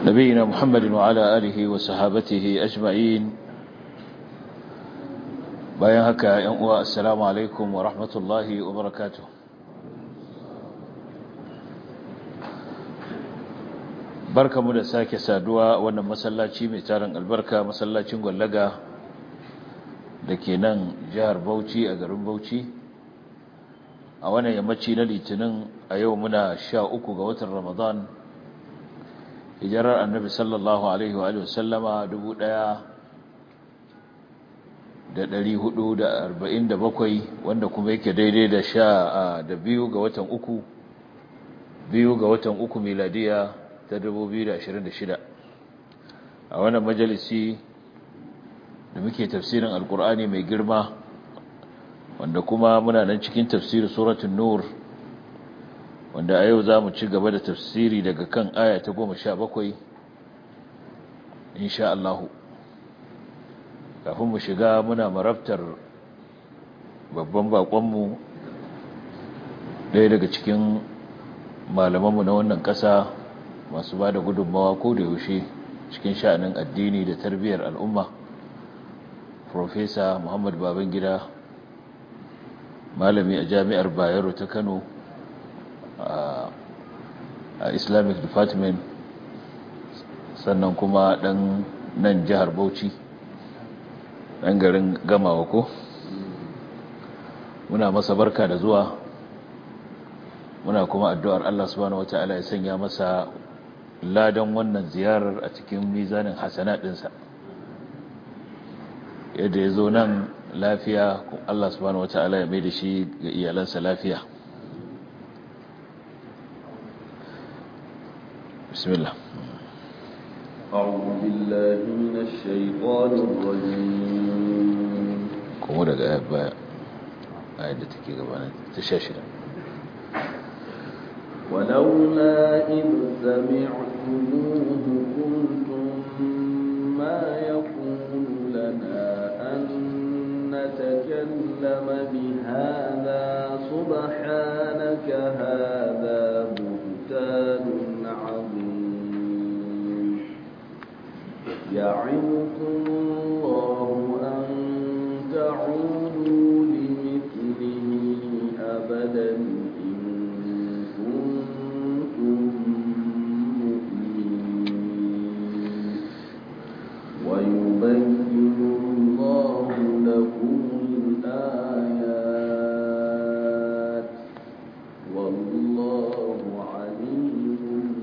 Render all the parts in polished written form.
نبينا محمد وعلى آله وصحابته أجمعين. bayan haka ‘yan uwa assalamu alaikum wa rahmatullahi wa barakatuh. Barkamu da sake saduwa wannan masallaci mai tarin albarka, masallacin Gwallaga da ke nan jihar Bauchi a garin Bauchi, a wannan yammaci na Litinin. A yau muna 13 ga watan Ramadan, hijirar annabi sallallahu alaihi wa sallama 1447, wanda kuma yake daidai da biyu ga watan uku miladiya ta 2026. A wannan majalisi da muke tafsirin alkur'ani mai girma, wanda kuma muna nan cikin tafsirin suratul nur, wanda a yau za mu ci gaba da tafsiri daga kan aya ta 17 insha Allah. Kafin mu shiga, muna marabtar babban bakonmu, ɗaya daga cikin malamanmu na wannan ƙasa, masu ba da gudunmawa ko da yaushe cikin sha'anin addini da tarbiyyar al'umma, Profesa Muhammad Babangida, malami a Jami'ar Bayero ta Kano a Islamic Department, sannan kuma ɗan nan jihar Bauchi, ɗan garin Gamawa ko. Muna masa barka da zuwa, muna kuma addu'ar Allah subhanahu wata'ala ya sanya masa ladan wannan ziyarar a cikin mizanin hasanat ɗinsa. Yadda ya zo nan lafiya, Allah subhanahu wata'ala ya mai da shi ga iyalansa lafiya. Bismillah. أعوذ بالله من الشيطان الرجيم. Kuma daga ayat da take gabanin ta 16. ولولا إذ سمعتموه قلتم ما يكون لنا أن نتكلم بهذا سبحانك هذا بهتان عظيم يعظكم الله أن تعودوا لمثله أبدا إن كنتم مؤمنين ويبين الله لكم الآيات والله عليم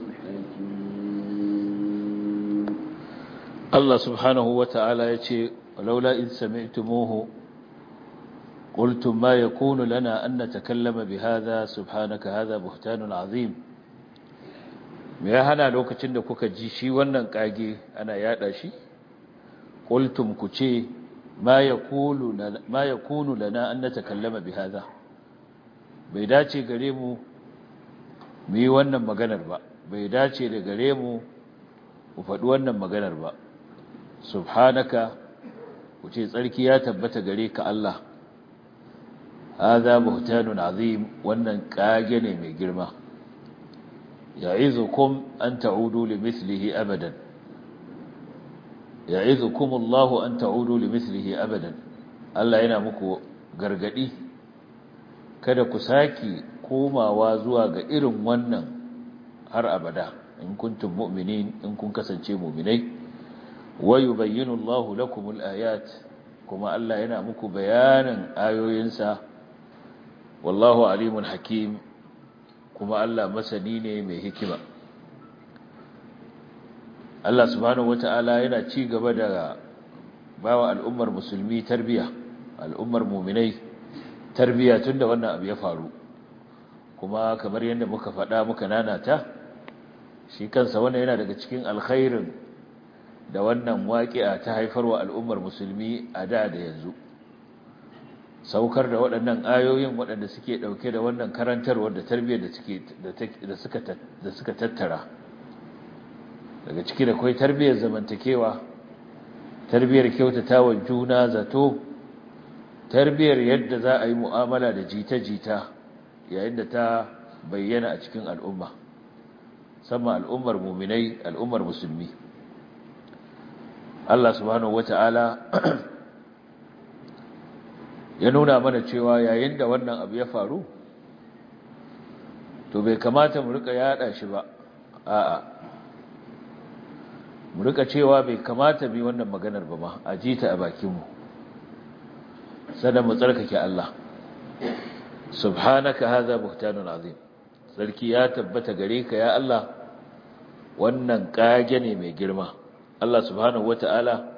حكيم. Allah subhanahu wa ta'ala ya ce, "Laula in sami'tumuhu, qultum ma yakunu lana an natakallama bihadha subhanaka hadha buhtanun azim." Me ya hana lokacin da kuka ji shi wannan kage ana yada shi? Qultum ku ce ma yakunu lana an natakallama bihadha. Bai dace gare mu mu yi wannan maganar ba, bai dace da gare mu mu faɗi wannan maganar ba. Subhanaka, ku ce tsarki ya tabbata gare ka Allah, hadha buhtanun azim, wannan kage ne mai girma. Ya'izukum an ta'udu limithlihi abadan, ya'izukum Allah an ta'udu limithlihi abadan. Allah yana muku gargadi kada ku saki komawa zuwa ga irin wannan har abada, in kuntum mu'minin, in kun kasance mu'minai. Wa yubayyinu Allahu lakumul ayat, kuma Allah yana muku bayanin ayoyinsa. Wallahu alimun hakim, kuma Allah masani ne mai hikima. Allah subhanahu wata'ala yana ci gaba da bawa al'ummar musulmi tarbiya, al'ummar mu'minai tarbiya tunda wannan abu ya faru. Kuma kamar yadda muka faɗa muka nanata, shi kansa wannan yana daga cikin alkhairin da wannan waƙi'a ta haifarwa al'ummar musulmi a da yanzu. Saukar da waɗannan ayoyin waɗanda suke ɗauke da wannan karantarwar da tarbiyyar da suka tattara. Daga ciki da akwai tarbiyyar zamantakewa, tarbiyyar kyautatawa juna zato, tarbiyyar yadda za a yi mu'amala da jita-jita yayin da ta bayyana a cikin al'umma. sama al'ummar mu'minai al'ummar musulmi. Allah subhanahu wata'ala ya nuna mana cewa yayin da wannan abu ya faru to bai kamata mu rika yada shi ba, a'a mu rika cewa bai kamata bi wannan maganar ba ma a jita a bakinmu, sannan mu tsarkake Allah. Subhanaka hadha buhtanun azim, sarki ya tabbata gare ka ya Allah, wannan kage ne mai girma. Allah subhanahu wata'ala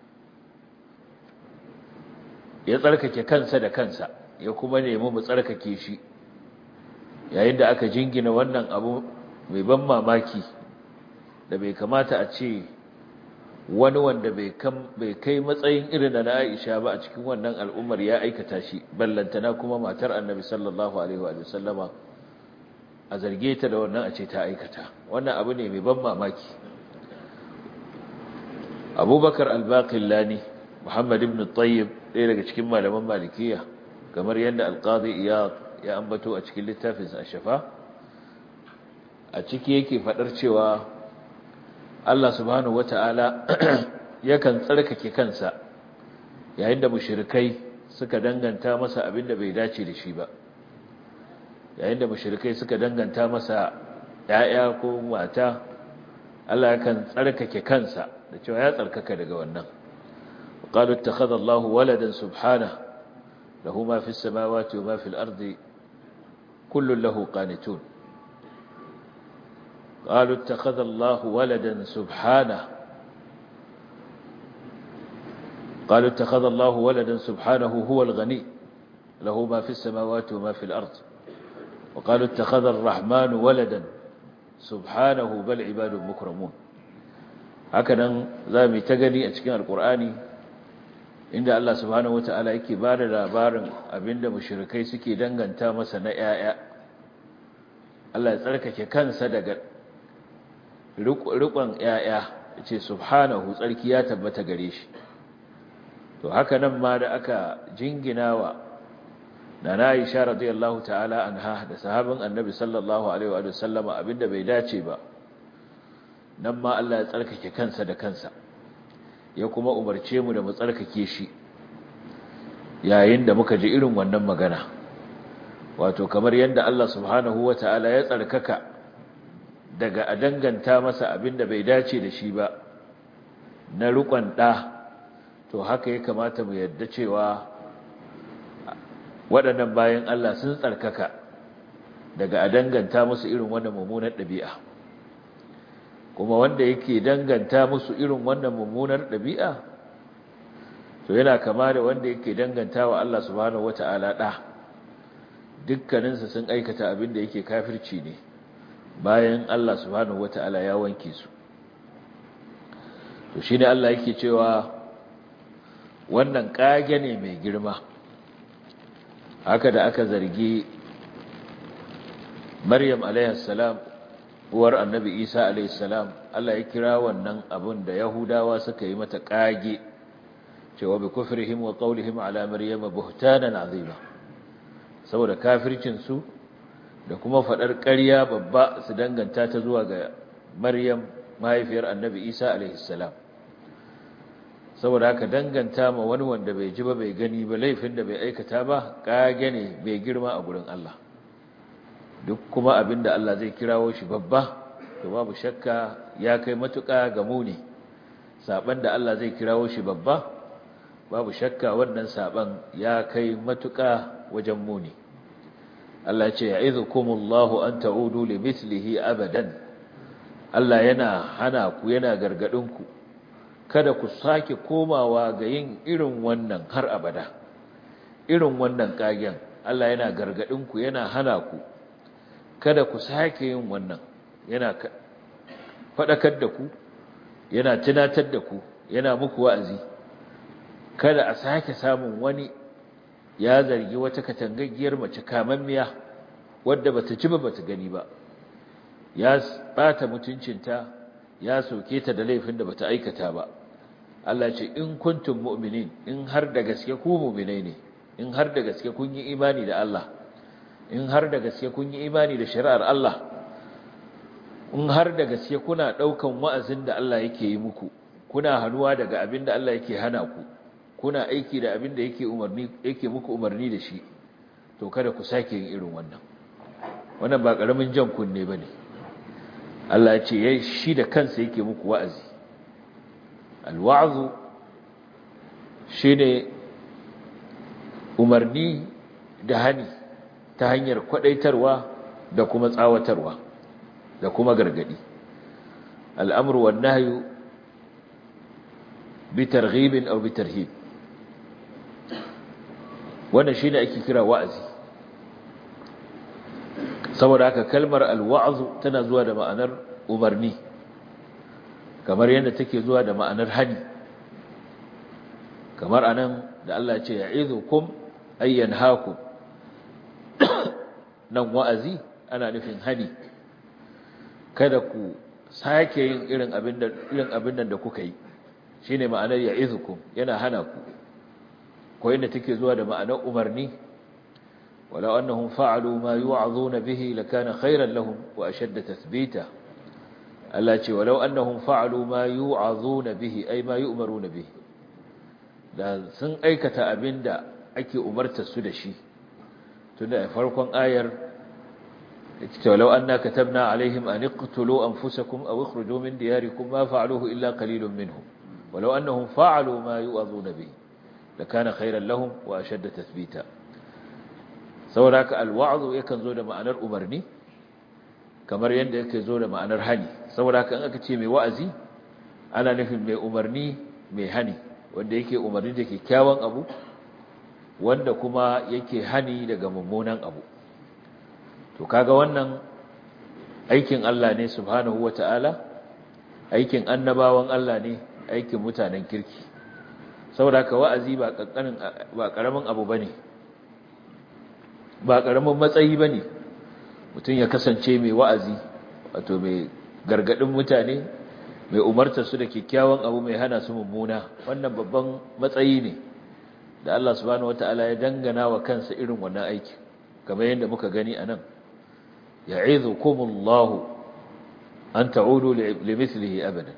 ya tsarkake kansa da kansa, ya kuma nemi mu tsarkake shi yayin da aka jingina wannan abu mai ban mamaki da bai kamata a ce wani wanda bai kai matsayin irin da na Aisha ba a cikin wannan al'ummar ya aikata shi, ballantana kuma matar Annabi sallallahu alaihi wa sallama a zarge ta da wannan a ce ta aikata. Wannan abu ne mai ban mamaki. Abubakar al-Baqillani, Muhammad ibn Tayyib, ɗaya daga cikin malaman Malikiya, kamar yadda Al-Qadi Iyad ya ambato a cikin littafinsa Ash-Shafa, a ciki yake faɗar cewa Allah subhanahu wata'ala yakan tsarkake kansa yayin da mushrikai suka danganta masa abin da bai dace da shi ba, yayin da mushrikai suka danganta masa ‘ya'ya ko mata, Allah yakan tsarkake kansa da cewa ya tsarkaka daga wannan. qalu ittakhadha Allahu waladan subhanahu lahu ma fis samawati wa ma fil ardi kullun lahu qanitun. qalu ittakhadha Allahu waladan subhanahu qalu ittakhadha Allahu waladan subhanahu huwa al-ghani lahu ma fis samawati wa ma fil ardi wa qalu ittakhadha ar-rahmanu waladan subhanahu bal ibadun mukramun. Hakanan zamu ta gani a cikin alqur'ani inda Allah subhanahu wataala yake bada labarin abinda mushrikai suke danganta masa na yaya. Allah ya tsarkake kansa daga riƙon yaya, yace subhanahu, tsarki ya tabbata gare shi. To haka nan ma da aka jinginawa Nana Aisha radiyallahu ta'ala anha da sahabin Annabi sallallahu alaihi wa sallama abinda bai dace ba, nan ma Allah ya tsarkake kansa da kansa, ya kuma umarce mu da mu tsarkake shi yayin da muka ji irin wannan magana. Wato kamar yadda Allah subhanahu wata'ala ya tsarkaka daga a danganta masa abinda bai dace da shi ba na riƙon ɗa, to haka ya kamata mu yadda cewa waɗannan bayan Allah sun tsarkaka daga a danganta musu irin wannan mummunar ɗabi'a. Kuma wanda yake danganta musu irin wannan mummunar ɗabi'a, to yana kama da wanda yake danganta wa Allah subhanahu wata'ala ɗa. Dukkaninsu sun aikata abin da yake kafirci ne bayan Allah subhanahu wata'ala ya wanke su. To shine Allah yake cewa wannan kage ne mai girma. Haka da aka zargi Maryam alayhis salam, uwar Annabi Isa alayhis salam, Allah ya kira wannan abun da Yahudawa suka yi mata kage cewa bi kufrihim wa qawlihim ala maryama buhtanan azima, saboda kafircin su da kuma fadar ƙarya babba su danganta ta zuwa ga Maryam mahaifiyar Annabi Isa alayhis salam. Saboda haka danganta ma wani wanda bai ji ba bai gani ba laifin da bai aikata ba kage ne bai girma a gurin Allah. Duk kuma abinda Allah zai kirawo shi babba, to babu shakka ya kai matuƙa ga muni. Saban da Allah zai kirawo shi babba, babu shakka wannan saban ya kai matuƙa wajen muni. Allah ya ce ya'izukumullahu an ta'udu limithlihi abadan. Allah yana hana ku, yana gargadin ku kada ku sake komawa ga yin irin wannan har abada, irin wannan kagen. Allah yana gargadinku, yana hana ku kada ku sake yin wannan, yana faɗakar da ku, yana tunatar da ku, yana muku wa'azi. Kada a sake samun wani ya zargi wata katangaggiyar mace kamammiya wadda bata ci ba bata gani ba, ya bata mutuncinta, ya soke ta da laifin da bata aikata ba. Allah ce in kuntum mu'minin, in har da gaske ku mu'minai ne, in har da gaske kun yi imani da Allah, in har da gaske kun yi imani da shari'ar Allah, in har da gaske kuna daukan wa'azin da Allah yake yi muku, kuna hanuwa daga abin da Allah yake hana ku, kuna aiki da abin da yake muku umarni da shi, to kada ku sake yin irin wannan ba karamin jan kunne bane. Allah ya ce shi da kansa yake muku wa'azi. Alwa'zu shine umarni da hani ta hanyar kwadaitarwa da kuma tsawatarwa da kuma gargadi. Al'amru wan nahyu bi targhib aw bi tarhib, wannan shine ake kira wa'azi. Saboda haka kalmar alwa'zu tana zuwa da ma'anar umarni, kamar yadda take zuwa da ma'anar hani. Kamar anan da Allah ya ce ya'izukum ay yanhaakum, nan wa'azi ana nufin hani, kada ku sake yin irin abin da kuka yi, shine ma'anar ya'izukum, yana hana ku. Ko yadda take zuwa da ma'anar umarni, ولو أنهم فعلوا ما يوعظون به لكان خيرا لهم وأشد تثبيتا. التي ولو أنهم فعلوا ما يوعظون به أي ما يؤمرون به، da sun aikata abin da ake umarta su da shi. Tunda farkon ayar ita walau anna katabna alaihim an iqtulu anfusakum aw ikhruju min diyarikum ma fa'aluhu illa qalilun minhum walau annahum fa'alu ma yu'adhuna bihi lakana khayran lahum wa ashadda tathbita. Saboda haka alwa'zu yakan zo da ma'anar umarni kamar yadda yake zo da ma'anar hani. Saboda haka in aka ce mai wa'azi ana nufin mai umarni mai hani, wanda yake umarni da kyakkyawan abu, wanda kuma yake hani daga mummunan abu. To kaga wannan aikin Allah ne subhanahu wata'ala, aikin annabawan Allah ne, aikin mutanen kirki. Saboda haka wa'azi ba karamin abu bane, ba karamin matsayi bane mutum ya kasance mai wa'azi, wato mai gargadin mutane, mai umartar su da kyakkyawan abu, mai hana su mummuna. Wannan babban matsayi ne da Allah subhanahu wataala ya dangana wa kansa irin wannan aiki, kamar yadda muka gani anan, ya'izukumullahu an ta'udu limithlihi abadan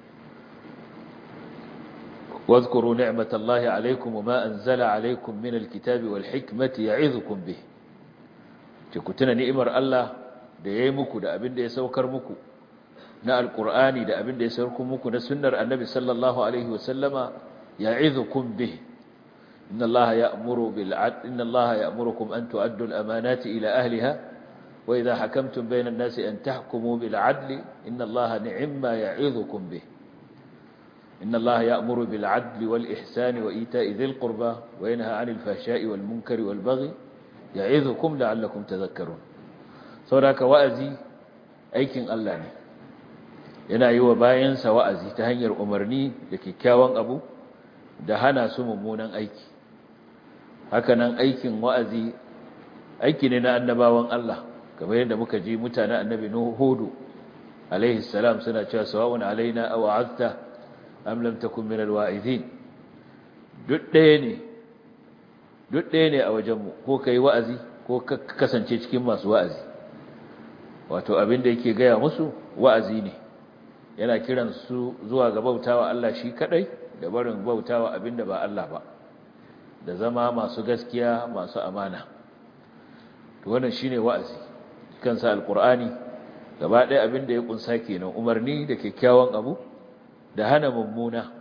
واذكروا نعمة الله عليكم وما أنزل عليكم من الكتاب والحكمة يعظكم به. تكتنا نئمر الله da yayi muku da abin da ya saukar muku na alqur'ani da abin da ya saukar muku na sunnar annabi sallallahu alaihi wasallama ya'izukum bih. inna allaha ya'muru bil 'adli inna allaha ya'murukum an tu'addu al amanati ila ahliha wa idha hakamtum bayna an-nasi an tahkumu bil 'adli inna allaha ni'ma ya'izukum bih. إن الله يأمر بالعدل والإحسان وإيتاء ذي القربى وينهى عن الفحشاء والمنكر والبغي يعظكم لعلكم تذكرون. saboda wa'azi aikin Allah ne, yana yi wa bayansa wa'azi ta hanyar umarni da kyakkyawan abu da hana su mummunan aiki. Hakanan aikin wa'azi aiki ne na annabawan Allah, kamar yadda muka ji mutanen annabi Hudu alaihi salam suna cewa sawa'un alaina aw a'azta am lam takun min alwa'izin. duk ɗaya ne a wajenmu, ko kai wa'azi ko ka kasance cikin masu wa'azi. Wato abin da yake gaya musu wa'azi ne, yana kiran su zuwa ga bautawa Allah shi kadai, da barin bautawa abin da ba Allah ba, da zama masu gaskiya, masu amana. To wannan shine wa'azi. Kansa alqur'ani gaba ɗaya abin da ya kunsa kenan, umarni da kyakkyawan abu da hana mummuna.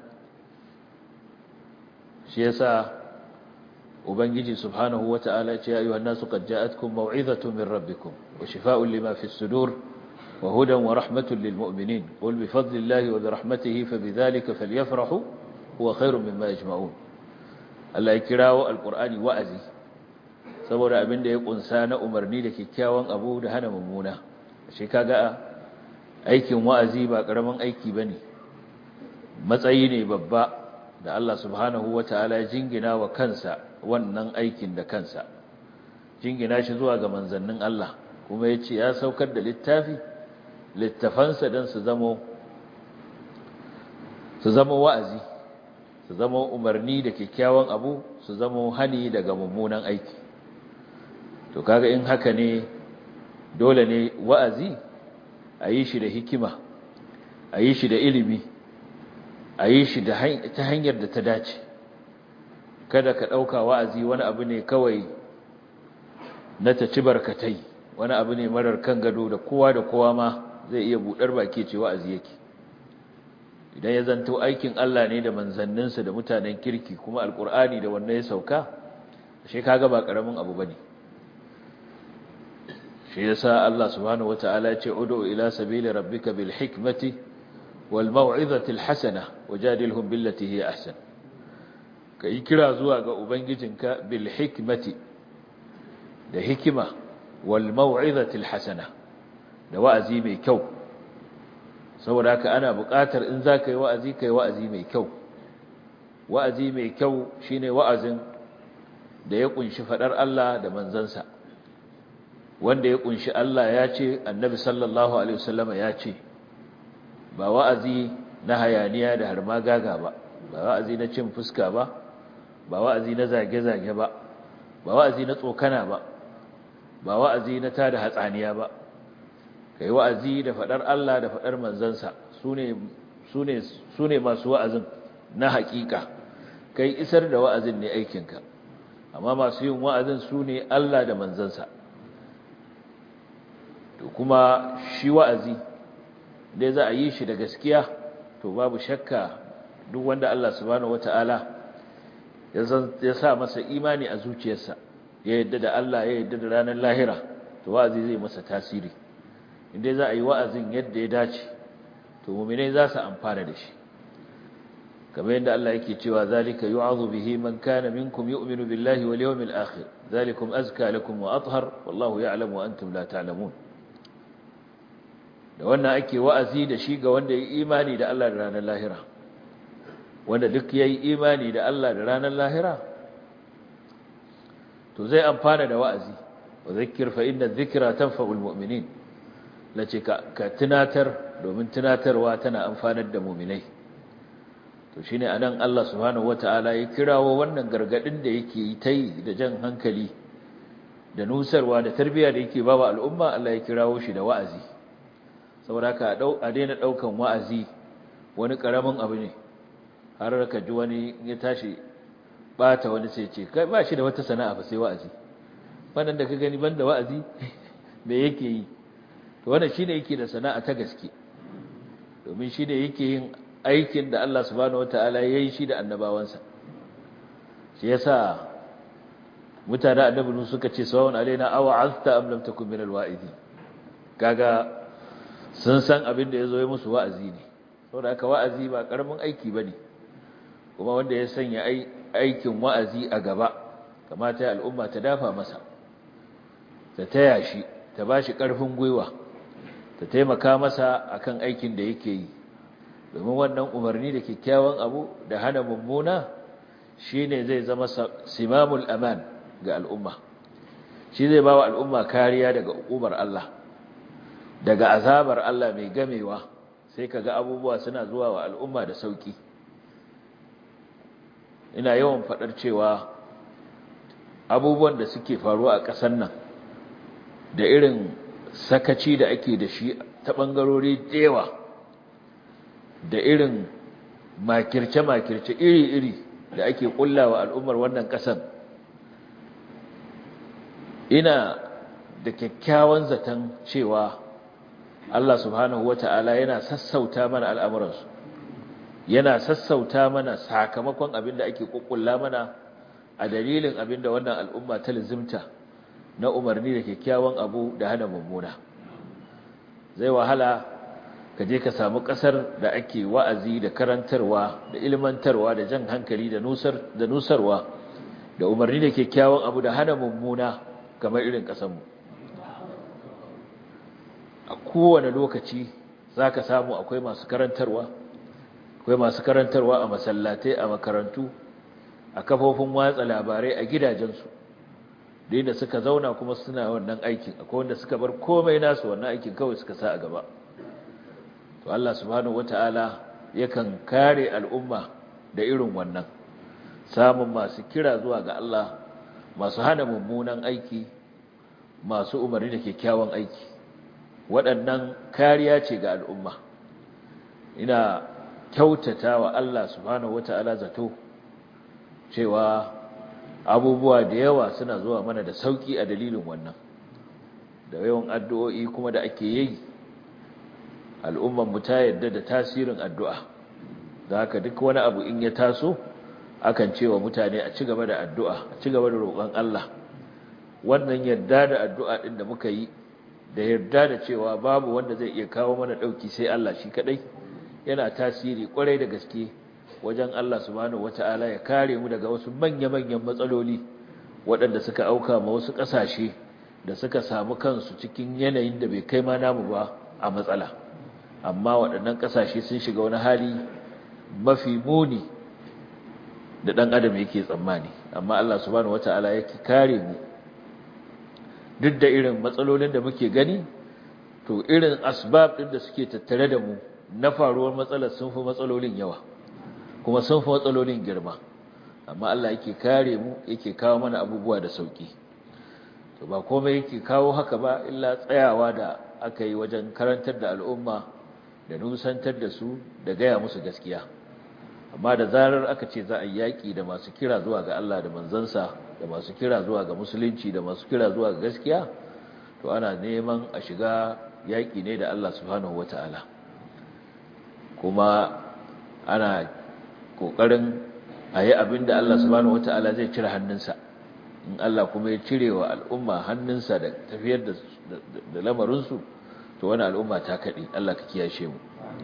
Shi yasa ubangiji subhanahu wata'ala ya ce ya ayyuhan nasu qad ja'atkum maw'izatun min rabbikum wa shifaa'un lima fis sudur wa hudan wa rahmatun lil mu'minin qul bi fadlillahi wa bi rahmatihi fabidhalika falyafrahu huwa khairun mimma yajma'un. Allah ya kirawo alqur'ani wa'azi saboda abin da ya kunsa na umarni da kyakkyawan abu da hana mummuna. Shi kaga aikin wa'azi ba karaman aiki bane, matsayi ne babba da Allah subhanahu wata'ala ya jingina wa kansa wannan aikin da kansa, jingina shi zuwa ga manzannin Allah, kuma yace ya saukar da littafansa don su zama wa'azi, su zama umarni da kyakkyawan abu, su zama hani daga mummunan aiki. To kaga in haka ne, dole ne wa'azi a yi shi da hikima, a yi shi da ilimi, a yi shi ta hanyar da ta dace. Kada ka ɗauka wa'azi wani abu ne kawai na ta ci barkatai, wani abu ne marar kan gado da kowa ma zai iya buɗar baki ce wa'azi yake. Idan ya zanto aikin Allah ne da manzanninsa da mutanen kirki kuma alƙur'ani da wannan ya sauka, shi kaga ba ƙaramin abu bane. Shi yasa Allah subhanahu wata'ala ya ce ud'u ila sabili rabbika bil hikmati wal mau'izati al hasana wajadilhum billati hiya ahsan. Kai kira zuwa ga ubangijinka bil hikmati, da hikima, wal mau'izati al hasana, da wa'azi mai kyau. Saboda haka ana buƙatar in za ka yi wa'azi, ka yi wa'azi mai kyau. Wa'azi mai kyau shine wa'azin da ya ƙunshi faɗar Allah da manzansa, wanda ya ƙunshi Allah ya ce, annabi sallallahu alaihi wasallama ya ce, ba wa'azi na hayaniya da harma gaga ba, ba wa'azi na cin fuska ba, ba wa'azi na zage-zage ba, ba wa'azi na tsokana ba, ba wa'azi na tada hatsaniya ba. Kai wa'azi da faɗar Allah da faɗar manzansa, su ne masu wa'azin na haƙiƙa. Kai isar da wa'azin ne aikinka, amma masu yin wa'azin su ne Allah da manzansa. To kuma shi wa'azi dai za a yi shi da gaskiya, to babu shakka duk wanda Allah subhanahu wata'ala ya sa masa imani a zuciyarsa, ya yadda da Allah, ya yadda da ranar lahira, to wa'azi zai masa tasiri. Inda za a yi wa'azin yadda ya dace, to mu'minai za su amfana da shi. Kamar yadda Allah yake cewa zalika yu'adhu bihi man kana minkum yu'minu billahi wal yawmil akhir, zalikum azka lakum wa athhar, wallahu ya'lamu wa antum la ta'lamun. Da wannan ake wa'azi da shi ga wanda ya yi imani da Allah da ranar lahira. Wanda duk ya yi imani da Allah da ranar lahira, to zai amfana da wa'azi. Wa zakkir fa inna dhikra tanfa'ul mu'minin. Lace ka tunatar, domin tunatarwa tana amfanar da mu'minai. To shine anan Allah subhanahu wataala ya kirawo wannan gargadin da yake yi tai da jan hankali da nusarwa da tarbiyya da yake bawa al'umma, Allah ya kirawo shi da wa'azi. Saboda ka a daina daukan wa'azi wani karamin abu ne, har ka ji wani ya tashi bata wani sai ce kai ba shi da wata sana'a ba sai wa'azi. Wannan da ka gani banda wa'azi me yake yi? To wannan shine yake da sana'a ta gaske, domin shine yake yin aikin da Allah subhanahu wataala yayi shi da annabawansa. Shi yasa mutane annabi suka ce sawun alaina aw azta am lam takun min alwa'idin. Kaga sun san abin da yazo ya musu wa'azi ne. Saboda haka wa'azi ba karamin aiki bane. Kuma wanda ya sanya aikin wa'azi a gaba, kamata ya al'umma ta dafa masa, ta taya shi, ta bashi karfin gwiwa, ta taimaka masa akan aikin da yake yi. Domin wannan umarni da kyakkyawan abu da hana mummuna shine zai zama simamul aman ga al'umma. Shi zai bawa al'umma kariya daga ukubar Allah, daga azabar Allah mai gamewa. Sai kaga abubuwa suna zuwa wa al'umma da sauki. Ina yawan faɗar cewa abubuwan da suke faruwa a ƙasar nan da irin sakaci da ake da shi ta ɓangarori da yawa, da irin makirce-makirce iri-iri da ake ƙullawa al'ummar wannan ƙasar, ina da kyakkyawan zaton cewa Allah subhanahu wata'ala yana sassauta mana al'amuransu, yana sassauta mana sakamakon abin da ake ƙuƙulla mana a dalilin abin da wannan al'umma ta lizimta na umarni da kyakkyawan abu da hana mummuna. Zai wahala ka je ka samu ƙasar da ake wa'azi da karantarwa da ilmantarwa da jan hankali da nusarwa da umarni da kyakkyawan abu da hana mummuna kamar irin ƙasarmu. A kowane lokaci za ka samu akwai masu karantarwa a masallatai, a makarantu, a kafofin watsa labarai, a gidajensu, da suka zauna kuma suna wannan aikin. Akwai wanda suka bar komai nasu wannan aikin kawai suka sa a gaba. To Allah subhanahu wata'ala yakan kare al'umma da irin wannan, samun masu kira zuwa ga Allah, masu hana mummunan aiki, masu umarni da kyakkyawan aiki. waɗannan kariya ce ga al'umma. Ina kyautata wa Allah subhanahu wata'ala zato cewa abubuwa da yawa suna zuwa mana da sauki a dalilin wannan, da yawan addu'o'i kuma da ake yi. Al'umman mu ta yarda da tasirin addu'a, da haka duk wani abu in ya taso akan cewa mutane a ci gaba da addu'a, a ci gaba da roƙon Allah. Wannan yarda da addu'a ɗin da muka yi, da yarda da cewa babu wanda zai iya kawo mana ɗauki sai Allah shi kaɗai, yana tasiri ƙwarai da gaske wajen Allah subhanahu wata'ala ya kare mu daga wasu manya-manyan matsaloli waɗanda suka auka ma wasu ƙasashe da suka samu kansu cikin yanayin da bai kai ma namu ba a matsala. Amma waɗannan ƙasashe sun shiga wani hali mafi muni da ɗan adam yake tsammani, amma Allah subhanahu wata'ala yake kare mu duk da irin matsalolin da muke gani. To irin asbab ɗin da suke tattare da mu na faruwar matsalar sun fi matsalolin yawa, kuma sun fi matsalolin girma, amma Allah yake kare mu, yake kawo mana abubuwa da sauki. To ba komai yake kawo haka ba illa tsayawa da aka yi wajen karantar da al'umma da nusantar da su da gaya musu gaskiya. Amma da zarar aka ce za a yi yaƙi da masu kira zuwa ga Allah da manzansa, da masu kira zuwa ga musulunci, da masu kira zuwa ga gaskiya, to ana neman a shiga yaƙi ne da Allah subhanahu wata'ala, kuma ana ƙoƙarin a yi abin da Allah subhanahu wata'ala zai cire hannunsa. In Allah kuma ya cire wa al'umma hannunsa da tafiyar da lamarinsu, to wani al'umma ta kaɗe. Allah ka kiyashe mu.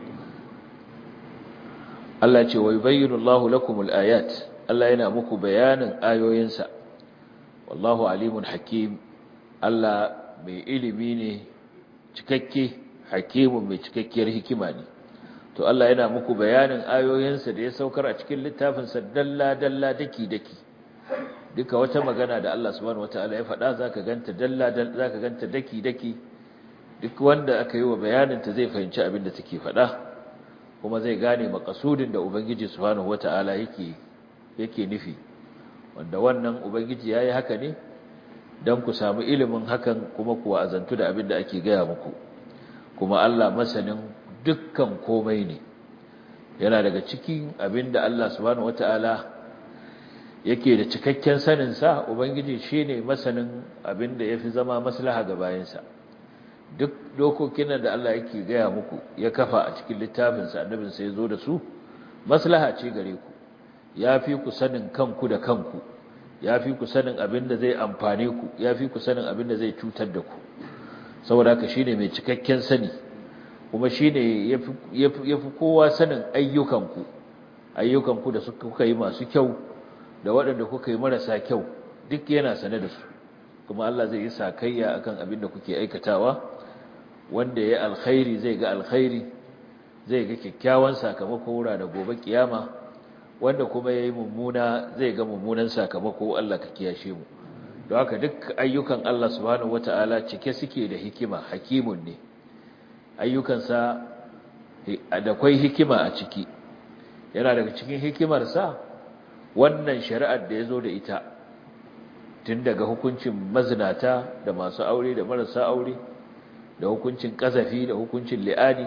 Allah ce wa yubayyinu Allahu lakumul ayat, Allah yana muku bayanin ayoyinsa. Wallahu alimun hakim, Allah mai ilimi ne cikakke, hakimun mai cikakkiyar hikima ne. To Allah yana muku bayanin ayoyinsa da ya saukar a cikin littafinsa dalla dalla daki daki. Duka wata magana da Allah subhanahu wataala ya faɗa zaka ganta dalla dalla, zaka ganta daki daki. Duk wanda aka yi wa bayanin ta zai fahimci abin da take faɗa, kuma zai gane makasudin da Ubangiji subhanahu wata'ala yake nufi, wanda wannan Ubangiji yayi haka ne dan ku samu ilimin hakan, kuma ku azantu da abin da ake gaya muku. Kuma Allah masanin dukkan komai ne. Yana daga cikin abin da Allah subhanahu wata'ala yake da cikakken sanin sa, Ubangiji shine masanin abin da yafi zama maslaha ga bayinsa. Duk dokokin da Allah yake gaya muku ya kafa a cikin littafinsa, annabinsa ya zo da su, maslaha ce gare ku. Ya fi ku sanin kanku da kanku, ya fi ku sanin abin da zai amfane ku, ya fi ku sanin abin da zai cutar da ku. Saboda haka shine mai cikakken sani, kuma shine yafi kowa sanin ayyukanku da kuka yi masu kyau da waɗanda kuka yi marasa kyau, duk yana sane da su. Kuma Allah zai yi sakayya akan abin da kuke aikatawa. Wanda ya alkhairi zai ga alkhairi, zai ga kyakkyawan sakamako wura da gobe kiyama, wanda kuma yayi mummuna zai ga mummunan sakamako. Allah ka kiyashe mu. Don haka duk ayyukan Allah subhanahu wataala cike suke da hikima, hakimun ne. Ayyukansa da akwai hikima a ciki. Yana daga cikin hikimarsa wannan shari'ar da yazo da ita, tun daga hukuncin mazinata da masu aure da marasa aure, da hukuncin kazafi da hukuncin li'ani,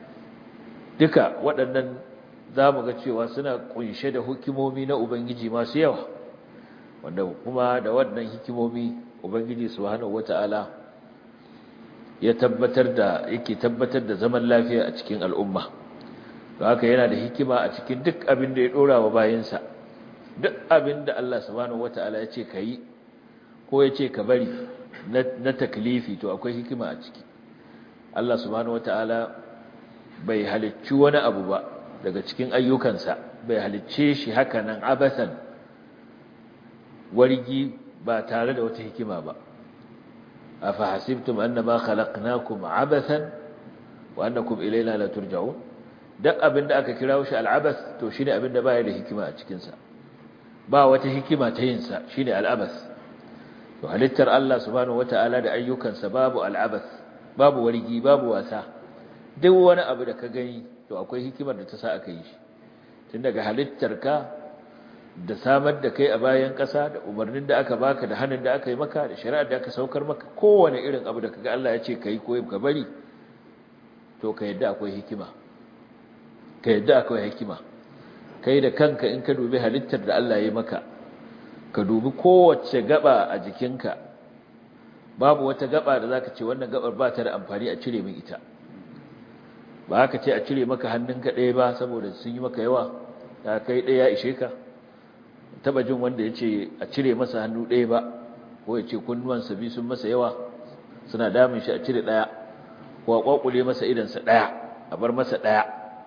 duka waɗannan za mu ga cewa suna ƙunshe da hikimomi na Ubangiji masu yawa, wanda kuma da waɗannan hikimomi Ubangiji subhanahu wata'ala yake tabbatar da zaman lafiya a cikin al'umma. Don haka yana da hikima a cikin duk abin da ya ɗora wa bayinsa. Duk abin da Allah subhanahu wata'ala ya ce ka yi ko ya ce ka bari na taklifi, to akwai hikima a ciki. Allah subhanahu wata'ala bai halicci wani abu ba daga cikin ayyukansa, bai halicce shi haka nan abasan, wargi ba tare da wata hikima ba. afa hasibtum annama khalaqnakum abathan wa annakum ilayna la turja'un. Duk abinda aka kirawo shi al'abath to shine abinda baya da hikima a cikin sa, ba wata hikima ta yin sa, shine al'abath. To halittar Allah subhanahu wata'ala da ayyukansa babu al'abath, babu wargi, babu wasa. Duk wani abu da ka gani to akwai hikimar da ta sa aka yi shi, tun daga halittarka da samar da kai a bayan ƙasa, da umarnin da aka baka, da hannun da aka yi maka, da shari'ar da aka saukar maka. Kowane irin abu da kaga Allah ya ce kai ko ka bari, to ka yadda akwai hikima ka yadda akwai hikima kai da kanka in ka dubi halittar da Allah ya yi maka ka dubi kowace gaba a jikinka babu wata gaba da zaka ce wannan gabar ba ta da amfani a cire min ita ba haka ce a cire maka hannunka ɗaya ba saboda sun yi maka yawa da kai ɗaya ya ishe ka taba jin wanda ya ce a cire masa hannu ɗaya ba ko ya ce kunnuwansa biyu sun masa yawa suna damun shi a cire ɗaya ko a ƙwaƙule masa idansa ɗaya a bar masa ɗaya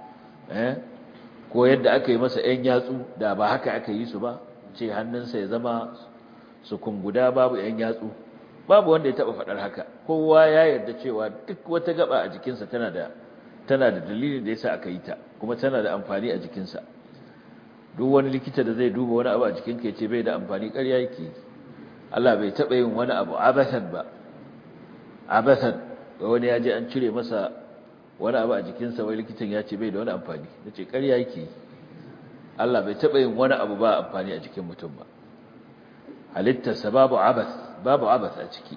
ko yadda aka yi masa ‘yan yatsu da ba haka aka yi su ba ce hannunsa ya zama su kunguda babu ‘yan yatsu babu wanda ya taɓa faɗar haka kowa ya yarda cewa duk wata gaba a jikinsa tana da dalilin da yasa aka yi ta kuma tana da amfani a jikinsa duk wani likita da zai duba wani abu a jikinka ya ce bai da amfani ƙarya yake Allah bai taɓa yin wani abu abathan ba abathan wani ya je an cire masa wani abu a jikinsa wai likitan ya ce bai da wani amfani da ce ƙarya yake Allah bai taɓa yin wani abu ba amfani a jikin mutum ba halittarsa babu abath a ciki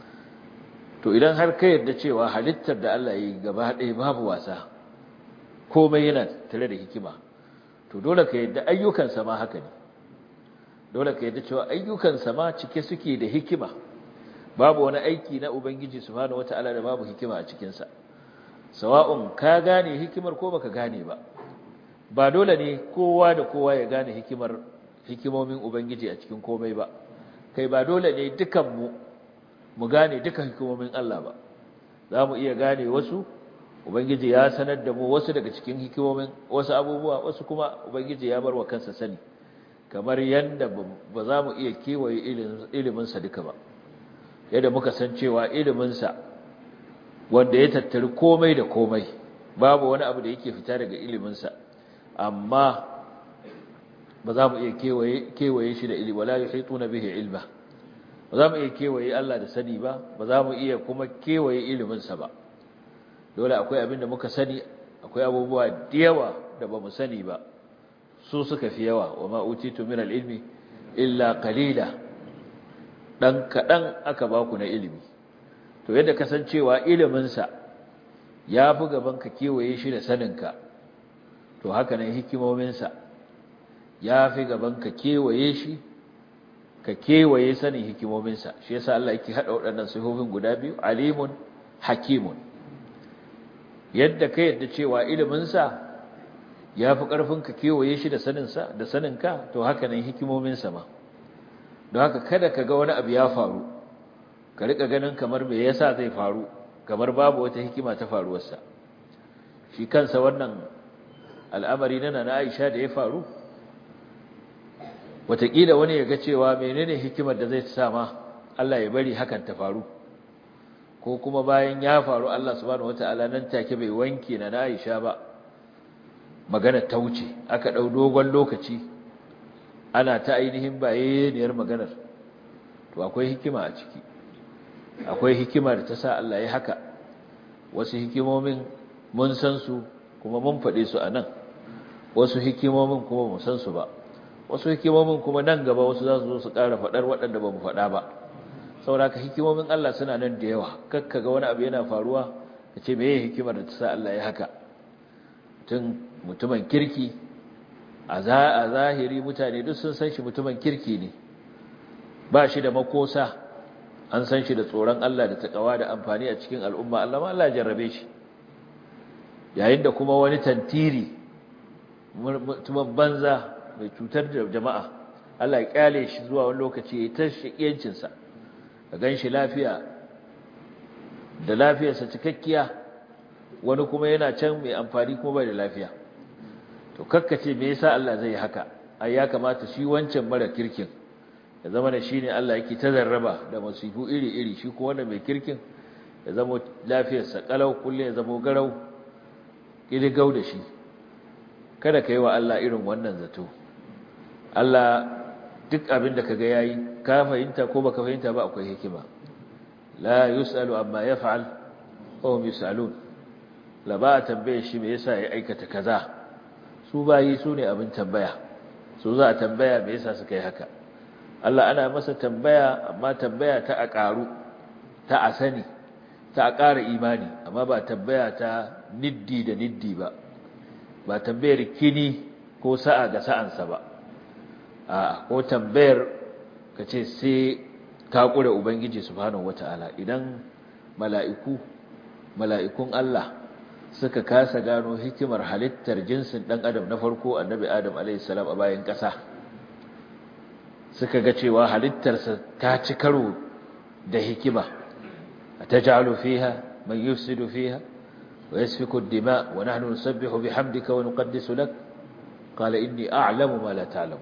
to idan har ka yarda cewa halittar da Allah ya yi gaba ɗaya babu wasa komai yana tare da hikima to dole ka yarda ayyukansa ma haka ne dole ka yarda cewa ayyukansa ma cike suke da hikima babu wani aiki na ubangiji subhanahu wataala da babu hikima a cikinsa sawa'un ka gane hikimar ko baka gane ba dole ne kowa da kowa ya gane hikimomin ubangiji a cikin komai ba kai ba dole ne dukanmu mu gane dukan hikimomin Allah ba za mu iya gane wasu ubangiji ya sanar da mu wasu daga cikin hikimomin wasu abubuwa wasu kuma ubangiji ya bar wa kansa sani kamar yanda ba za mu iya kewaye iliminsa duka ba yadda muka san cewa iliminsa wanda ya tattari komai da komai babu wani abu da yake fita daga iliminsa amma ba za mu iya kewaye shi da ilimi wala yuhituna bihi ilma ba za mu iya kewaye Allah da sani ba ba za mu iya kuma kewaye iliminsa ba dole akwai abin da muka sani akwai abubuwa da yawa da ba mu sani ba su suka fi yawa wa ma utitu min al-ilmi illa qalila dan kadan aka baku na ilimi to yadda kasancewa iliminsa ya fi gaban ka kewaye shi da saninka to haka nan hikimominsa ya fi gaban ka kewaye shi ka kewaye sanin hikimominsa shi yasa Allah yake hada waɗannan sifofin guda biyu alimun hakimun yadda ka yadda cewa iliminsa ya fi ƙarfin ka kewaye shi da saninsa da saninka to haka nan hikimominsa ma don haka kada ka ga wani abu ya faru ka rika ganin kamar me yasa zai faru kamar babu wata hikima ta faruwarsa shi kansa wannan al'amari na Aisha da ya faru wataƙila wani ya ga cewa menene hikimar da zai sa ma Allah ya bari hakan ta faru ko kuma bayan ya faru Allah subhanahu wataala nan take bai wanke na Aisha ba magana ta wuce aka dau dogon lokaci ana ta ainihin bayeniyar maganar to akwai hikima a ciki akwai hikima da ta sa Allah ya haka wasu hikimomin mun san su kuma mun faɗe su anan wasu hikimomin kuma mun san su ba wasu hikimomin kuma nan gaba wasu za su zo su ƙara faɗar waɗanda ba mu faɗa ba saboda hikimomin Allah suna nan da yawa kakka ga wani abu yana faruwa ka ce meye hikimar da ta sa Allah ya haka mutumin kirki a zahiri mutane duk sun san shi mutumin kirki ne ba shi da makosa an san shi da tsoron Allah da takawa da amfani a cikin al'umma Allah ma Allah jarrabe shi yayin da kuma wani tantiri mutumin banza mai cutar da jama'a Allah ya kyale shi zuwa wani lokaci ya ta shiƙiyancin sa ka ganshi lafiya da lafiyarsa cikakkiya wani kuma yana can mai amfani kuma bai da lafiya to kakkace me yasa Allah zai haka ai ya kamata shi wancan mara kirkin ya zama da shine Allah yake tazarraba da masifu iri-iri shi ko wanda mai kirkin ya zama lafiyarsa kalau kullu ya zama garau gau da shi kada ka yi wa Allah irin wannan zato Allah duk abin da kaga yayi ka fahimta ko baka fahimta ba akwai hikima la yusalu amma yaf'al wa hum yusalun la ba tambaye shi me yasa ya aikata kaza su bayi su ne abin tambaya su za a tambaya me yasa suka yi haka Allah ana masa tambaya amma tambaya ta a ƙaru ta a sani ta a ƙara imani amma ba tambaya ta niddi da niddi ba ba tambayar kini ko sa'a ga sa'ansa ba a ko tambayar kace sai ka kure ubangiji subhanahu wataala idan mala'ikun Allah suka kasa gano hikimar halittar jinsin dan adam na farko annabi adam alayhi salam a bayan ƙasa suka ga cewa halittarsa ta ci karo da hikima ataj'alu fiha man yufsidu fiha wa yasfiku ad-dima wa nahnu nusabbihu bihamdika wa nuqaddisu lak qala inni a'lamu ma la ta'lamu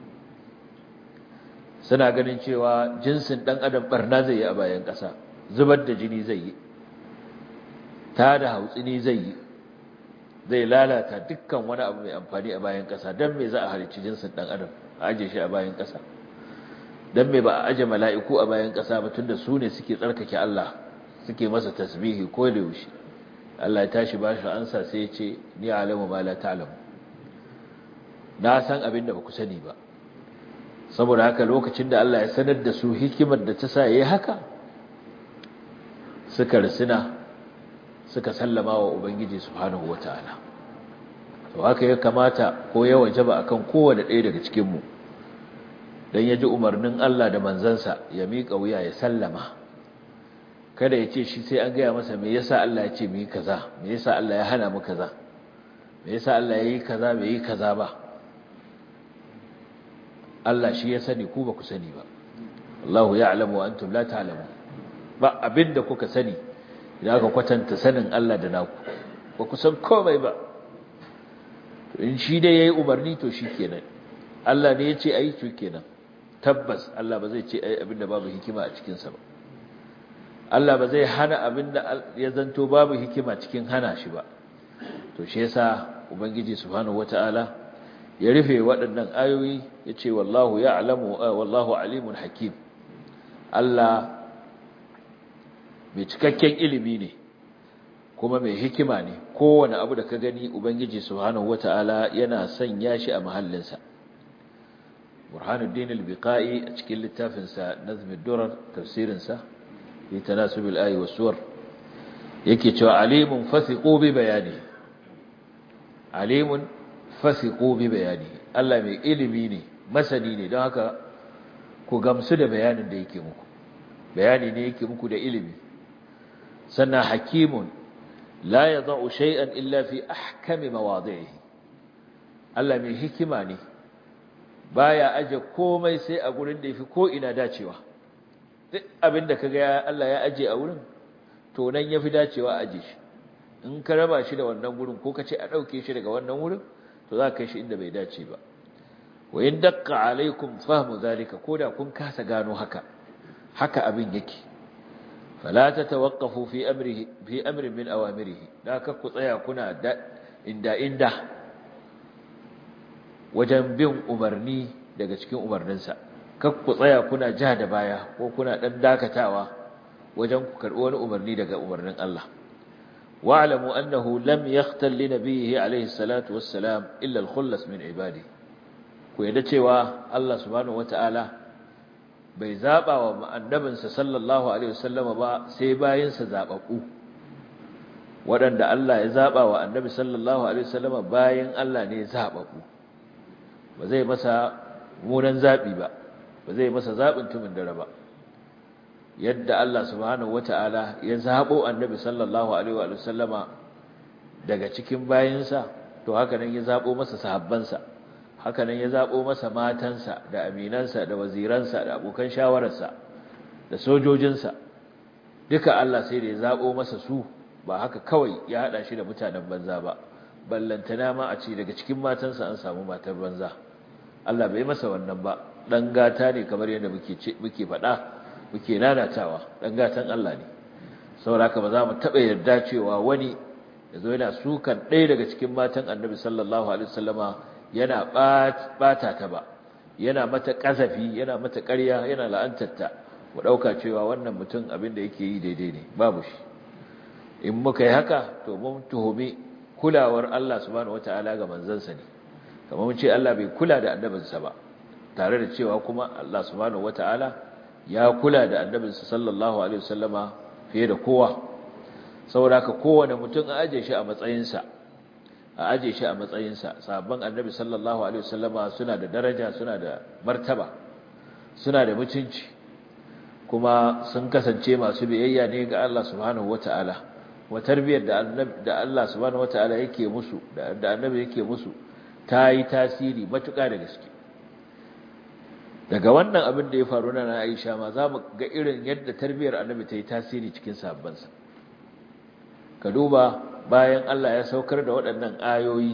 suna ganin cewa jinsin dan adam barna zai yi a bayan ƙasa zubar da jini zai yi ta da hautsini zai lalata dukkan wani abu mai amfani a bayan ƙasa dan me za a halicci jinsin dan adam a aje shi a bayan ƙasa dan me ba a aje mala'iku a bayan ƙasa ba tunda su ne suke tsarkake Allah suke masa tasbihi ko da yaushe Allah ya tashi ba shi ansa sai ya ce ni a'lamu ma la ta'lamu na san abin da ba ku sani ba saboda haka lokacin da Allah ya sanar da su hikimar da ta sa yayi haka suka risina suka sallama wa ubangiji subhanahu wataala to haka ya kamata ko ya wajaba akan kowanne ɗaya daga cikin mu dan ya ji umarnin Allah da manzansa ya miƙa wuya ya sallama kada ya ce shi sai an gaya masa me yasa Allah ya ce mu yi kaza me yasa Allah ya hana mu kaza me yasa Allah ya yi kaza bai yi kaza ba Allah shi ya sani ku ba ku sani ba Allahu ya'lamu wa antum la ta'lamun ba abinda kuka sani idan aka kwatanta sanin Allah da naku ba ku san komai ba to in shi dai yayi umarni to shikenan Allah ne yace ayi to kenan tabbas Allah ba zai ce ayi abinda babu hikima a cikin sa ba Allah ba zai hana abinda ya zanto babu hikima cikin hana shi ba to shi yasa ubangiji subhanahu wataala ya rufe waɗannan ayoyi yace wallahu ya'lamu wallahu alimun hakim Allah mai cikakken ilimi ne kuma mai hikima ne kowane abu da ka gani ubangiji subhanahu wataala yana sanya shi a mahallinsa burhanuddin al-biqai a cikin littafinsa nazm ad-durar tafsirinsa fi tanasub al-ayi was-suwar yake cewa alimun fasiqu bi bayani alimun fasiqu bi bayani Allah mai ilimi ne masani ne don haka ku gamsu da bayanin da yake muku bayani ne yake muku da ilimi sannan hakimun la yadau shay'an illa fi ahkami mawadhihi Allah mai hikima ne baya aje komai sai a gurin da yafi ko ina dacewa duk abinda kaga Allah ya aje a wurin to nan yafi dacewa a aje shi in ka raba shi da wannan gurin ko kace a dauke shi daga wannan wurin to za ka kai shi inda bai dace ba wa in daqqa alaikum fahmu zalika koda kun kasa gano haka abin yake fala tatawaqqafu fi amrin min awamirihi da ka ku tsaya kuna inda wajen bin umarni daga cikin umarninsa kak ku tsaya kuna ja da baya ko kuna dan dakatawa wajen ku karbi wani umarni daga umarnin Allah wa'lamu annahu lam yakhtal li nabiyhi alayhi salatu wassalam illa al-khullas min ibadihi ku yadda cewa Allah subhanahu wataala bai zaba wa annabinsa sallallahu alaihi wasallama ba sai bayinsa zababbu waɗanda Allah ya zaba wa annabi sallallahu alaihi wasallama bayin Allah ne zababbu ba zai masa munan zabi ba zai masa zabin tumin dare ba yadda Allah subhanahu wataala ya zabo annabi sallallahu alaihi wasallama daga cikin bayinsa to haka nan ya zabo masa sahabbansa haka nan ya zabo masa matansa da aminansa da waziransa da abokan shawararsa da sojojinsa duka Allah sai da ya zabo masa su ba haka kawai ya hada shi da mutanen banza ba ballantana ma a ce daga cikin matansa an samu matar banza Allah bai masa wannan ba dan gata ne kamar yadda muke faɗa muke nanatawa dan gatan Allah ne saboda haka ba za mu taba yarda cewa wani yazo yana sukan ɗaya daga cikin matan Annabi sallallahu alaihi wasallama yana bata ta ba yana mata kasafi yana mata ƙarya yana la'antarta mu dauka cewa wannan mutum abin da yake yi daidai ne babu shi in muka yi haka to mun tuhumi kulawar Allah subhanahu wataala ga manzansa ne kamar mun ce Allah bai kula da annabinsa ba tare da cewa kuma Allah subhanahu wataala ya kula da annabinsa sallallahu alaihi wasallama fiye da kowa saboda ka kowane mutum a aje shi a matsayinsa sahabban annabi sallallahu alaihi wasallama suna da daraja, suna da martaba, suna da mutunci, kuma sun kasance masu biyayya ne ga Allah subhanahu wataala. Wa tarbiyar da Allah subhanahu wataala yake musu da annabi yake musu ta yi tasiri matuƙa da gaske. Daga wannan abin da ya faru na Aisha ma za mu ga irin yadda tarbiyar annabi ta yi tasiri cikin sahabbansa. Ka duba bayan Allah ya saukar da waɗannan ayoyi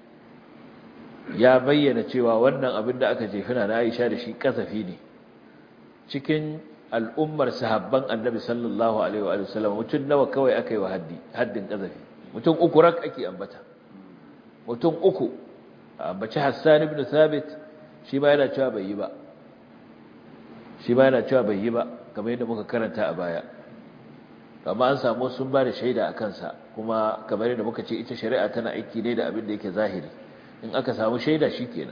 ya bayyana cewa wannan abin da aka jefina na Aisha da shi kasafi ne cikin al'ummar sahabban annabi sallallahu alaihi wa sallam. Mutum nawa kawai aka yi wa haddin kasafi? Mutum uku rak ake ambata. Mutum uku ambaci Hassan ibn Thabit, shi ma yana cewa bai yi ba, kamar yadda muka karanta a baya. Amma an samu sun ba da shaida a kansa, kuma kamar yadda muka ce ita shari'a tana aiki ne da abin da yake zahiri. In aka samu shaida shi kenan.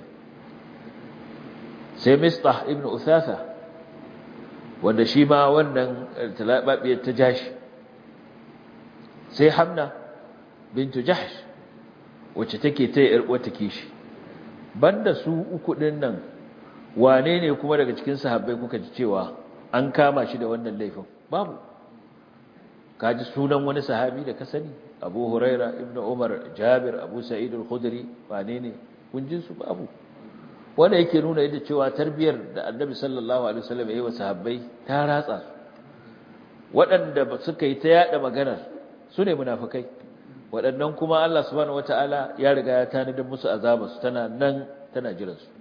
Sai Mistah ibn Uthatha, wanda shi ma wannan talababiyar ta jashi. Sai Hamna bintu Jahsh, wacce take ta yar uwata kishi. Banda su uku din nan, wane ne kuma daga cikin sahabbai kuka ji cewa an kama shi da wannan laifin? Babu. Kaji sunan wani sahabi da ka sani? Abu Huraira, Ibn Umar, Jabir, Abu Sa'id al-Khudri, wane ne? Kun ji su? Babu. Wanda yake nuna yadda cewa tarbiyar da Annabi sallallahu alaihi wasallam ya yi wa sahabbai ta ratsa su. Waɗanda suka yi ta yada maganar su ne munafikai. Waɗannan kuma Allah subhanahu wataala ya riga ya tanadar musu azaba su, tana nan tana jiran su.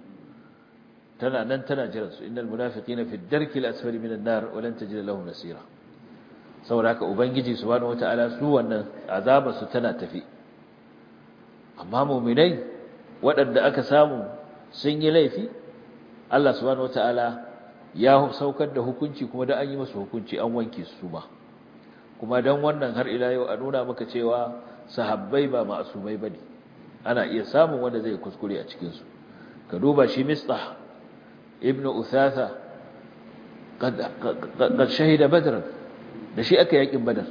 Innal munafiqina fi ad-darki al-asfali min an-nar wa lan tajid lahum nasira. Saboda haka ubangiji subhanahu wataala su wannan azaba su tana tafi. Amma mu'minai waɗanda aka samu sun yi laifi, Allah subhanahu wataala ya saukar da hukunci, kuma da an yi musu hukunci an wanke su ba. Kuma dan wannan har ila yau a nuna maka cewa sahabbai ba ma'asumai bane, ana iya samun wanda zai kuskure a cikin su. Ka duba shi Mistah ibn Uthatha qad shahida Badr, da shi aka yakin Badar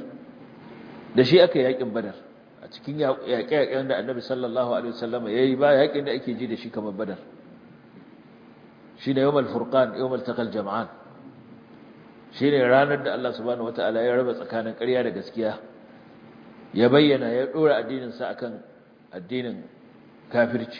a cikin yaƙe-yaƙen da Annabi sallallahu alaihi wasallam yayi, ba yaƙin da ake ji da shi kamar Badar. Shine yawmal furqan, yawmal taqal jam'an. Shine ranar da Allah subhanahu wataala ya raba tsakanin ƙarya da gaskiya, ya bayyana, ya dora addinin sa akan addinin kafirci.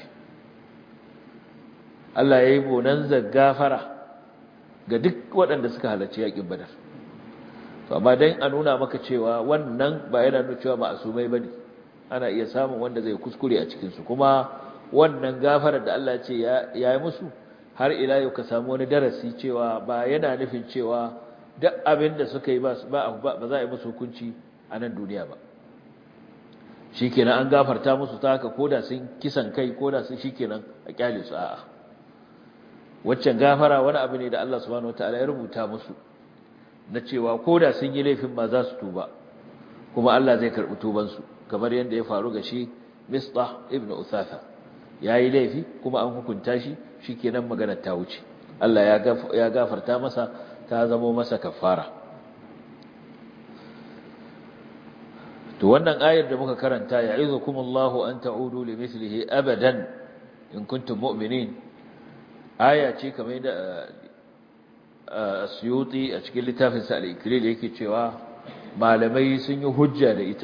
Allah yayi bonanza gafara ga duk waɗanda suka halarci yaƙin Badar. To amma dan a nuna maka cewa wannan ba yana nuna cewa ma'asumai bane, ana iya samun wanda zai kuskure a cikin su. Kuma wannan gafarar da Allah ya ce ya yi musu, har ila yau ka samu wani darasi cewa ba yana nufin cewa duk abin da suka yi ba za a yi musu hukunci a nan duniya ba. Shikenan an gafarta musu ta haka, koda sun kisan kai, koda sun shikenan a kyale su. A'a, waccan gafara wani abu ne da Allah subhanahu wataala ya rubuta musu, na cewa koda sun yi laifin ma za su tuba, kuma Allah zai karɓi tubansu, kamar yadda ya faru ga shi Mistah ibn Uthatha. Ya yi laifi kuma an hukunta shi, shikenan maganar ta wuce. Allah ya gafarta masa, ta zamo masa kafara. To wannan ayar da muka karanta, ya'izukumullahu an ta'udu limithlihi abadan in kuntum mu'minin, aya ce kamar da Asyuti a cikin littafinsa al-Iklil yake cewa malamai sun yi hujja da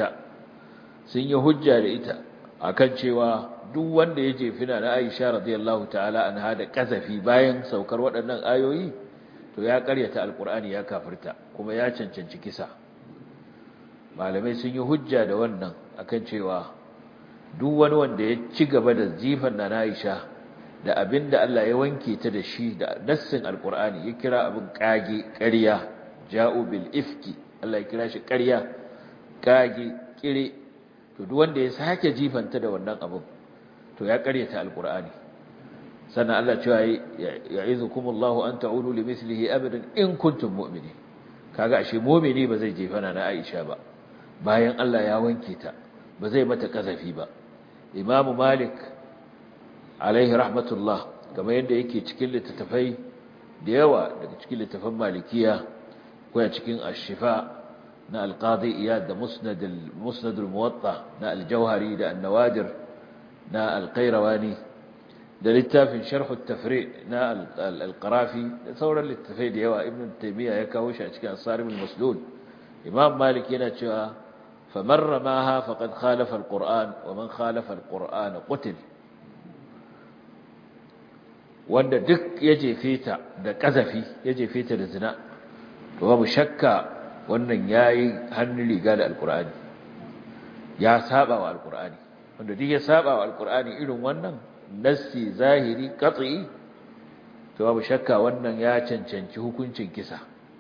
ita akan cewa duk wanda ya jefina na Aisha radiyallahu ta'ala anha da kazafi bayan saukar waɗannan ayoyi, to ya ƙaryata alqur'ani, ya kafirta, kuma ya cancanci kisa. Malamai sun yi hujja da wannan akan cewa duk wani wanda ya ci gaba da jifan na Aisha da abinda Allah ya wanke ta da shi da nassin alqur'ani, ya kira abin kage, ƙarya, ja'u bil ifki, Allah ya kira shi ƙarya, kage, kire, to duk wanda ya sake jifanta da wannan abin, to ya ƙaryata alqur'ani. Sannan Allah cewa ya'izukumullahu an ta'udu limithlihi abadan in kuntum mu'minin. Kaga ashe mu'mini ba zai jefana na Aisha ba bayan Allah ya wanke ta, ba zai mata kazafi ba. Imam Malik alaihi rahmatullah, kamar yadda yake cikin littattafai da yawa daga cikin littattafan Malikiya, ko a cikin Ash-Shifa na al-qadi iyad da musnad al-muwatta na al-jawhari da an-nawadir na al-qayrawani da littafin sharh at-tafri' na al-qarafi da sauran littafai da yawa ibn taymiya ya kawo shi a cikin as-sarim al-maslul imam malik yana cewa faman ramaha faqad khalafa al-qur'an wa man khalafa al-qur'an qutil wanda duk ya jefe ta da kazafi ya jefe ta da zina to babu shakka wannan yayi hannun riga da al-qur'ani ya saba wa al-qur'ani wanda duk ya saba wa al-qur'ani irin wannan nassi zahiri qat'i to babu shakka wannan ya cancanci hukuncin kisa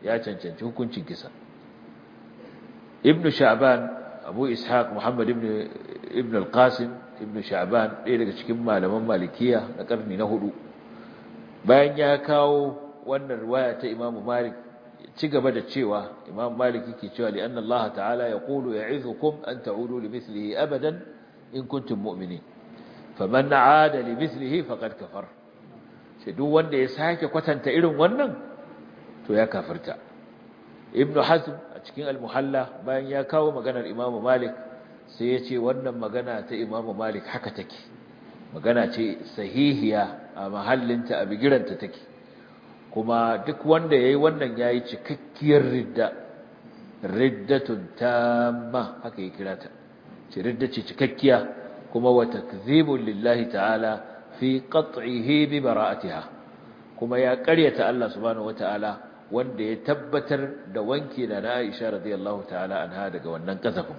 ibn sha'ban abu ishaq muhammad ibn al-qasim ibn sha'ban ɗaya daga cikin malaman malikiya na karni na 4 bayan ya kawo wannan riwaya ta imam malik ci gaba da cewa imam malik yake cewa li anna allah ta'ala yaqulu ya'izukum an ta'udu li mithlihi abadan in kuntum mu'minin faman aada li mithlihi faqad kafar sai duk wanda ya sake kwatanta irin wannan to ya kafirta ibn hazm a cikin al-muhalla bayan ya kawo maganar imam malik sai ya ce wannan magana ta imam malik haka take magana ce sahihiya a mahallinta a bigiranta take kuma duk wanda yayi wannan yayi cikakkiyar riddatun tamma haka ya kirata ce ridda ce cikakkiya kuma wa takdhibun lillahi ta'ala fi qat'ihi bi bara'atiha kuma ya ƙaryata Allah subhanahu wata'ala wanda ya tabbatar da wanke da Aisha radiyallahu ta'ala anha daga wannan kasafin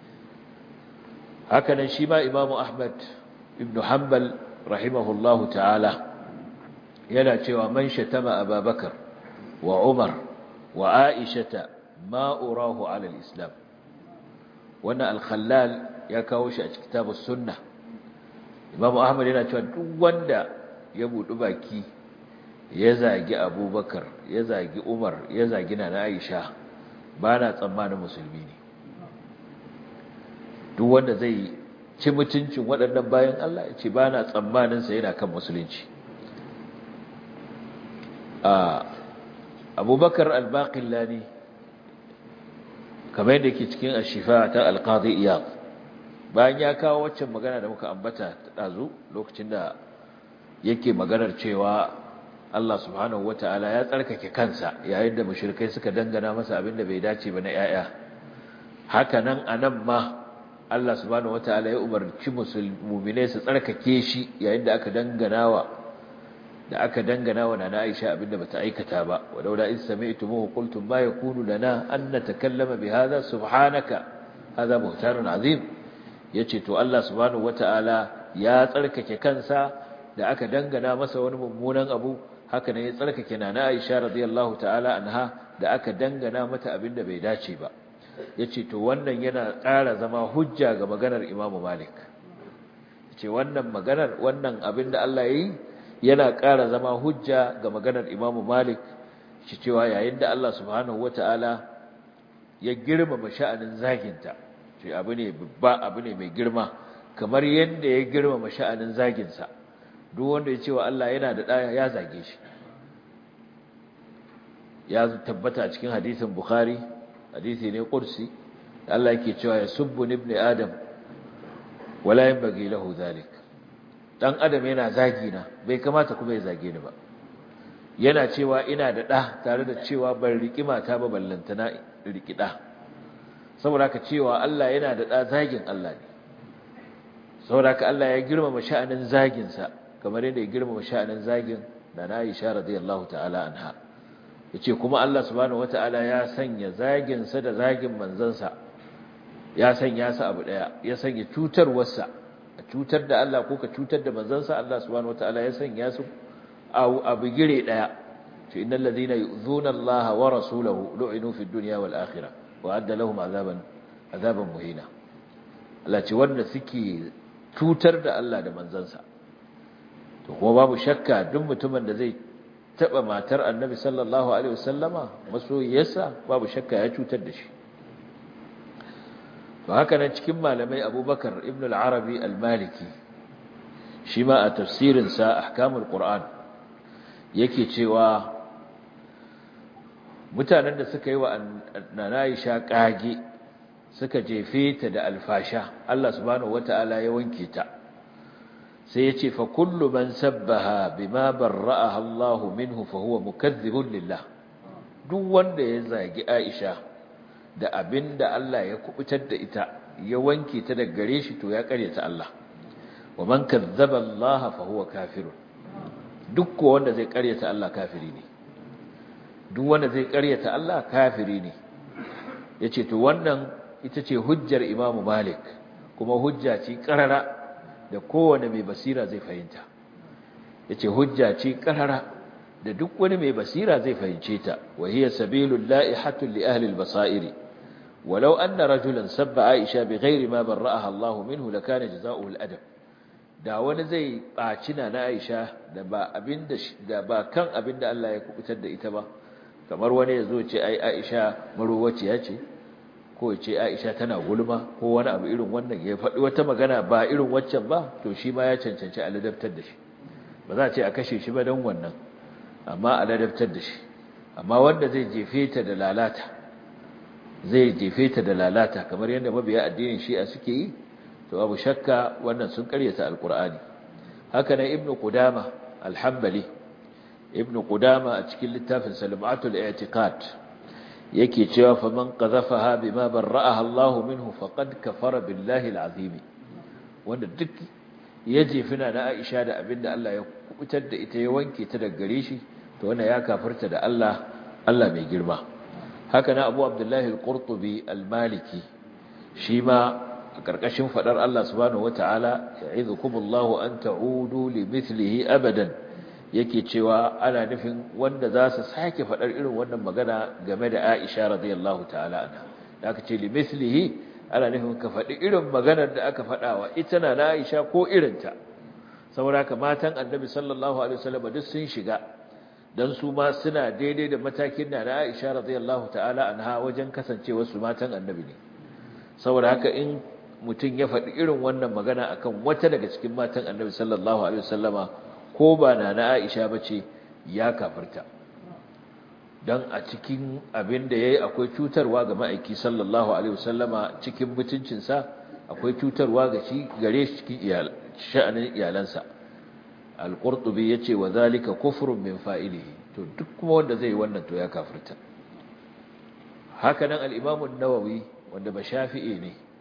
haka nan shi ma Imam Ahmad ibn Hanbal rahimahullahu ta'ala yana cewa man shatama Abubakar wa Umar wa Aisha ma urahu ala al-islam wannan al-Khallal ya kawo shi a cikin kitabus sunnah Imam Ahmad yana cewa duk wanda ya budu baki ya zagi Abubakar ya zagi Umar ya zagi Nana Aisha bana tsammanin musulmi ne duk wanda zai ci mutuncin waɗannan bayan Allah ya ce bana tsammanin sa yana kan musulunci Abubakar al-Baqillani kamar yadda yake cikin Ash-Shifa ta Al-Qadi Iyad bayan ya kawo waccan magana da muka ambata ta dazu lokacin da yake maganar cewa Allah subhanahu wataala ya tsarkake kansa yayin da mushrikai suka dangana masa abin da bai dace ba na yaya haka nan anan ma Allah subhanahu wataala ya umarci mu'minai su tsarkake shi yayin da aka dangana wa nana Aisha abinda bata aikata ba walaula in sami'tumuhu qultum ma yakunu lana an natakallama bihadha subhanaka hadha buhtanun azim yace to Allah subhanahu wataala ya tsarkake kansa da aka dangana masa wani mummunan abu haka ne ya tsarkake nana Aisha radiyallahu ta'ala anha da aka dangana mata abinda bai dace ba yace to wannan yana ƙara zama hujja ga maganar Imam Malik yace wannan abinda Allah yayi yana ƙara zama hujja ga maganar Imam Malik shi cewa yayin da Allah subhanahu wataala ya girmama sha'anin zaginta ce abu ne babba abu ne mai girma kamar yadda ya girmama sha'anin zaginsa duk wanda ya cewa Allah yana da ɗaya ya zage shi ya tabbata a cikin hadisin Bukhari hadisi ne kursi Allah yake cewa ya subbu ibn adam wala yanbaghi lahu dhalik dan adam yana zagi na bai kamata kuma ya zage ni ba yana cewa ina da ɗa tare da cewa ban riki mata ba ballantana riki ɗa saboda ka cewa Allah yana da ɗa zagin Allah ne saboda ka Allah ya girmama sha'anin zagin sa kamar yadda ya girmama sha'anin zagin da Aisha radiyallahu ta'ala anha yace kuma Allah subhanahu wataala ya sanya zagin sa da zagin manzon sa ya sanya su abu daya ya sanya cutarwarsa a cutar da Allah ko ka cutar da manzon sa Allah subhanahu wataala ya sanya su abu gire daya to innal ladina yu'zuna Allah wa rasulahu lu'inu fid dunya wal akhirah wa adda lahum azaban muhina Allah ce wanda suke cutar da Allah da manzon sa to kuma babu shakka duk mutumin da zai taba matar Annabi sallallahu alaihi wasallama masoyiyarsa babu shakka ya cutar da shi to haka nan cikin malamai Abubakar ibn al-Arabi al-Maliki shi ma a tafsirin sa ahkamul Qur'an yake cewa mutanen da suka yi wa nana Aisha kage suka jefe ta da alfasha Allah subhanahu wataala ya wanke ta sai yace fa kullu man sabbaha bima barra'aha Allah minhu fa huwa mukaththibun lillah duk wanda ya zagi Aisha da abinda Allah ya kubutar da ita ya wanke ta daga gare shi to ya karyata Allah wa man kazzaba Allah fa huwa kafirun duk wanda zai karyata Allah kafiri ne duk wanda zai karyata Allah kafiri ne yace to wannan ita ce hujjar Imam Malik kuma hujja ce karara da kowane mai basira zai fahimta yace hujja ce karara da duk wani mai basira zai fahimce ta wa hiya sabilul la'ihatu li ahli al-basairi walau anna rajulan sabba Aisha bighairi ma barra'aha Allah minhu lakana jazaohu al-adab da wani zai baci na Aisha da ba kan abinda Allah ya kubutar da ita ba kamar wani yazo ce ai Aisha maruwaciya ce ko ya ce Aisha tana gulma ko wani abu irin wannan ya faɗi wata magana ba irin waccan ba to shi ma ya cancanci a ladabtar da shi ba za a ce a kashe shi ba don wannan amma a ladabtar da shi amma wanda zai jefe ta da lalata kamar yadda mabiya addinin Shi'a suke yi to abu shakka wannan sun karyata alqur'ani haka nan ibnu qudama al-hanbali ibnu qudama a cikin littafin salamatul i'tiqad yake cewa faman qazafaha bima barra'aha Allah minhu faqad kafara billahi al-azim wanda duk ya jefina na Aisha da abinda Allah ya kubutar da ita ya wanke ta daga gare shi to wannan ya kafirta da Allah mai girma haka na Abu Abdullah al-Qurtubi al-Maliki shi ma a karkashin fadar Allah subhanahu wataala ya'idukumullahu an ta'udu limithlihi abadan yake cewa ana nufin wanda za su sake faɗar irin wannan magana game da Aisha radiyallahu ta'ala anha da aka ce limithlihi ana nufin ka faɗi irin maganar da aka faɗawa ita na Aisha ko irinta saboda haka matan Annabi sallallahu alaihi wasallam duk sun shiga dan su ma suna daidai da matakin na Aisha radiyallahu ta'ala anha wajen kasancewar su matan Annabi ne saboda haka in mutum ya faɗi irin wannan magana akan wata daga cikin matan Annabi sallallahu alaihi wasallama ko ba na Aisha bace ya kafirta dan a cikin abin da yayi akwai cutarwa ga ma'aiki sallallahu alaihi wasallama cikin mutuncin sa akwai cutarwa ga shi gare shi cikin sha'anin iyalansa al-Qurtubi yace wa zalika kufrun min fa'ilihi to duk kuma wanda zai yi wannan to ya kafirta haka nan al-Imam an-Nawawi wanda ba Shafi'i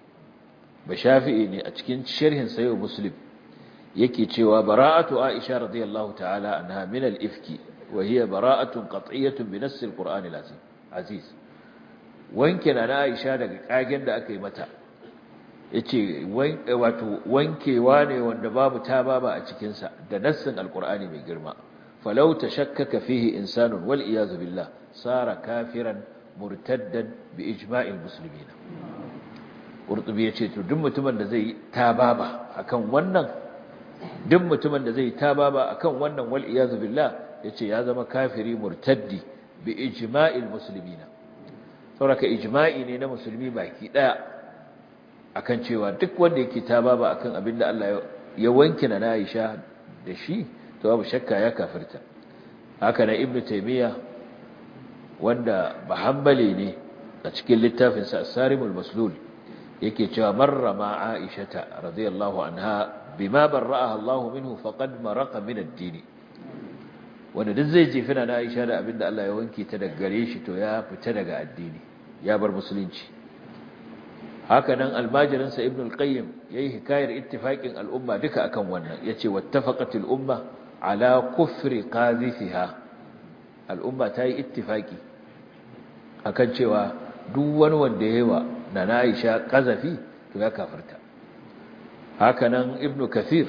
ne a cikin sharhin Sahih Muslim yake cewa bara'atu Aisha radiyallahu ta'ala anha min al-ifki wa hiya bara'atun qat'iyyatun bi nass al-Qur'an al-aziz wanke na Aisha daga kagen da aka yi mata yace wato wankewa ne wanda babu tababa a cikin sa da nassin al-Qur'ani mai girma falau tashakkaka fihi insanun wal iyaz billah sara kafiran murtaddan bi ijma'il muslimin Qurtubi yace to duk mutumin da zai tababa akan wannan duk mutumin da zai tababa akan wannan wal iyazu billah yace ya zama kafiri murtaddi bi ijma'il muslimina saboda ijma'i ne na musulmi baki daya akan cewa duk wanda yake tababa akan abinda Allah ya wanke na Aisha da shi to babu shakka ya kafirta haka na Ibn Taymiyyah wanda bahambali ne a cikin littafin sa As-Sarimul Maslul yake cewa marra ma Aisha radiyallahu anha bima barra'aha Allah minhu faqad maraqa min ad-din wanda duk zai jefina na Aisha da abinda Allah ya wanke ta daga gare shi to ya fita daga addini ya bar musulunci haka nan almajirin sa Ibn al-Qayyim yayi hikayar ittifaqin al-umma duka akan wannan yace wattafaqatil umma ala kufri qadhifiha al-umma ta yi ittifaqi akan cewa duk wani wanda yayi wa na Aisha kazafi to ya kafirta hakanan ibnu kathir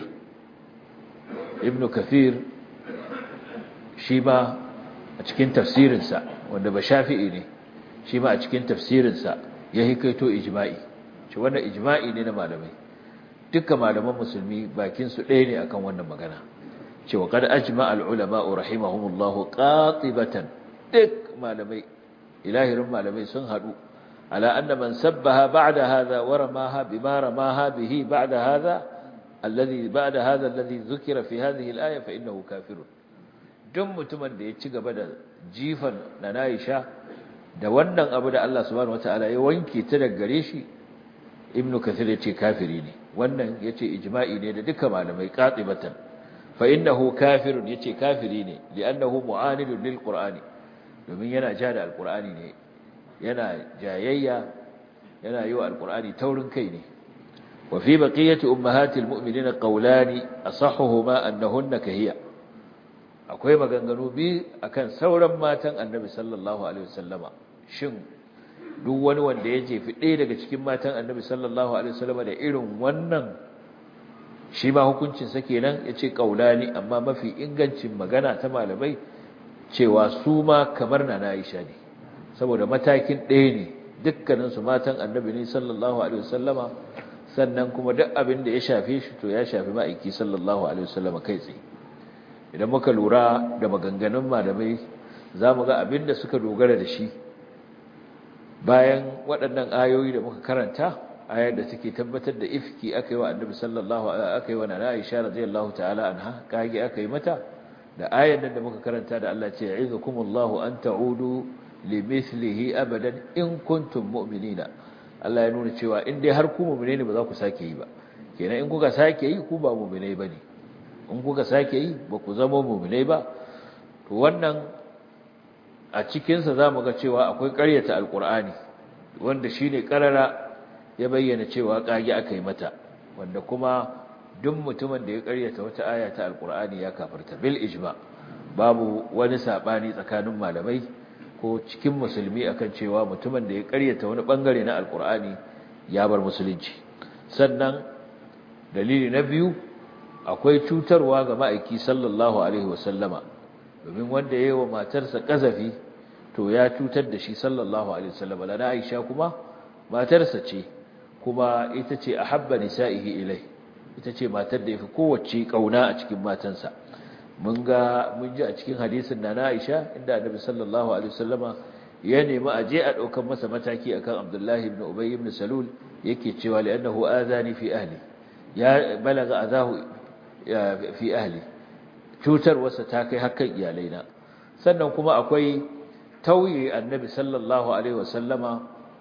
shi ba a cikin tafsirinsa wanda ba shafi'i ne shi ba a cikin tafsirinsa ya hikaito ijma'i ce wannan ijma'i ne na malamai dukkan malaman musulmi bakin su ɗaya ne akan wannan magana ce wa qad ajma'a al-ulama rahimahumullahu qatibatan duk malamai ilahirin malamai sun hadu على أن من سبها بعد هذا ورماها بما رماها به بعد هذا الذي ذكر في هذه الآية فإنه كافر دم متمن da ya ci gaba da jifan na Aisha da wannan abu da Allah subhanahu wataala ya wanke ta daga gare shi, ibnu kathir yace kafiri ne. Wannan yace ijma'i ne da duka malamai qatibatan, fa innahu kafirun, yace kafiri ne, li'annahu mu'anidun lil qur'ani, domin yana ja da alqur'ani ne, yana jayayya, yana yi wa alqur'ani taurin kai ne. wa fi baqiyati ummahatil mu'minina qawlani asahhuhuma annahunna kahiya, akwai maganganu bi akan sauran matan annabi sallallahu alaihi wasallama, shin duk wani wanda ya jefi ɗaya daga cikin matan annabi sallallahu alaihi wasallama da irin wannan shi ma hukuncin sa kenan, yace qaulani, amma mafi ingancin magana ta malamai cewa su ma kamar na Aisha ne, saboda matakin ɗaya ne, dukkanin su matan annabi ne sallallahu alaihi wasallama, sannan kuma duk abin da ya shafe shi to ya shafi ma'aiki sallallahu alaihi wasallama kai tsaye. Idan muka lura da maganganun malamai za mu ga abin da suka dogara da shi bayan waɗannan ayoyi da muka karanta, ayar da take tabbatar da ifki aka yi wa annabi sallallahu aka yi wa nana Aisha radiyallahu ta'ala anha, kage aka yi mata, da ayar nan da muka karanta da Allah ce ya'izukumullahu an ta'udu limithlihi abadan in kuntum mu'minina. Allah ya nuna cewa in dai har ku mu'mine ne ba za ku sake yi ba, kenan in kuka sake yi ku ba mu'mine bane, in kuka sake yi ba ku zama mu'minai ba. To wannan a cikinsa za mu ga cewa akwai ƙaryata alƙur'ani, wanda shi ne ƙarara ya bayyana cewa ƙage aka yi mata, wanda kuma duk mutumin da ya ƙaryata wata aya ta alƙur'ani ya kafirta bil ijma, babu wani saɓani tsakanin malamai ko cikin musulmi akan cewa mutumin da ya ƙaryata wani ɓangare na alƙur'ani ya bar musulunci. Sannan dalili na biyu, akwai cutarwa ga ma'aiki sallallahu alaihi wasallama, domin wanda ya yi wa matarsa ƙazafi to ya cutar da shi sallallahu alaihi wasallama. Lana Aisha kuma matarsa ce, kuma ita ce ahabba nisa'ihi ilai, ita ce matar da yafi kowace kauna a cikin matansa. mun ji a cikin hadisin Nana Aisha inda Annabi sallallahu alaihi wasallama ya nemi aje a daukar masa mataki akan Abdullah ibn Ubay ibn Salul, yake cewa li'annahu azani fi ahli, ya balaga azahu fi ahli, cutar wasa ta kai hakan iyalaina. Sannan kuma akwai tauye Annabi sallallahu alaihi wasallama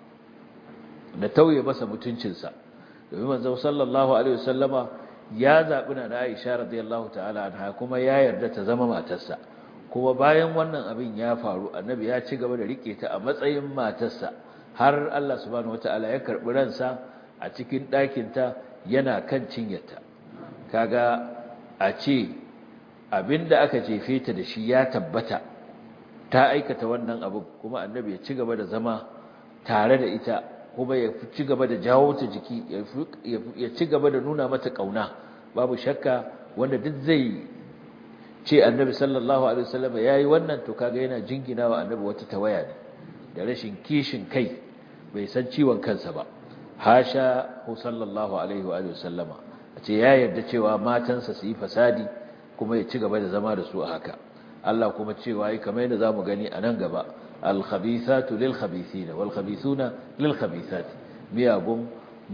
da tauye masa mutuncinsa, domin manzo sallallahu alaihi wasallama ya zabi na Aisha radiyallahu ta'ala anha, kuma ya yarda ta zama matarsa, kuma bayan wannan abin ya faru Annabi ya ci gaba da rike ta a matsayin matarsa har Allah subhanahu wataala ya karbi ransa a cikin ɗakinta yana kan cinyarta. Kaga a ce abinda aka jefe ta da shi ya tabbata, ta aikata wannan abu, kuma Annabi ya ci gaba da zama tare da ita, kuma ya ci gaba da jawo ta jiki, ya ci gaba da nuna mata kauna. Babu shakka wanda duk zai ce Annabi sallallahu alaihi wasallam yayi wannan, to kaga yana jinginawa Annabi wata tawaya ne da rashin kishin kai, bai san ciwon kansa ba. Hasha hu sallallahu alaihi wa sallama a ce ya yarda cewa matansa su yi fasadi kuma ya ci gaba da zama da su a haka. Allah kuma cewa yi kamar yadda zamu gani a nan gaba, al-khabithatu lil-khabithina wal-khabithuna lil-khabithati, miyagun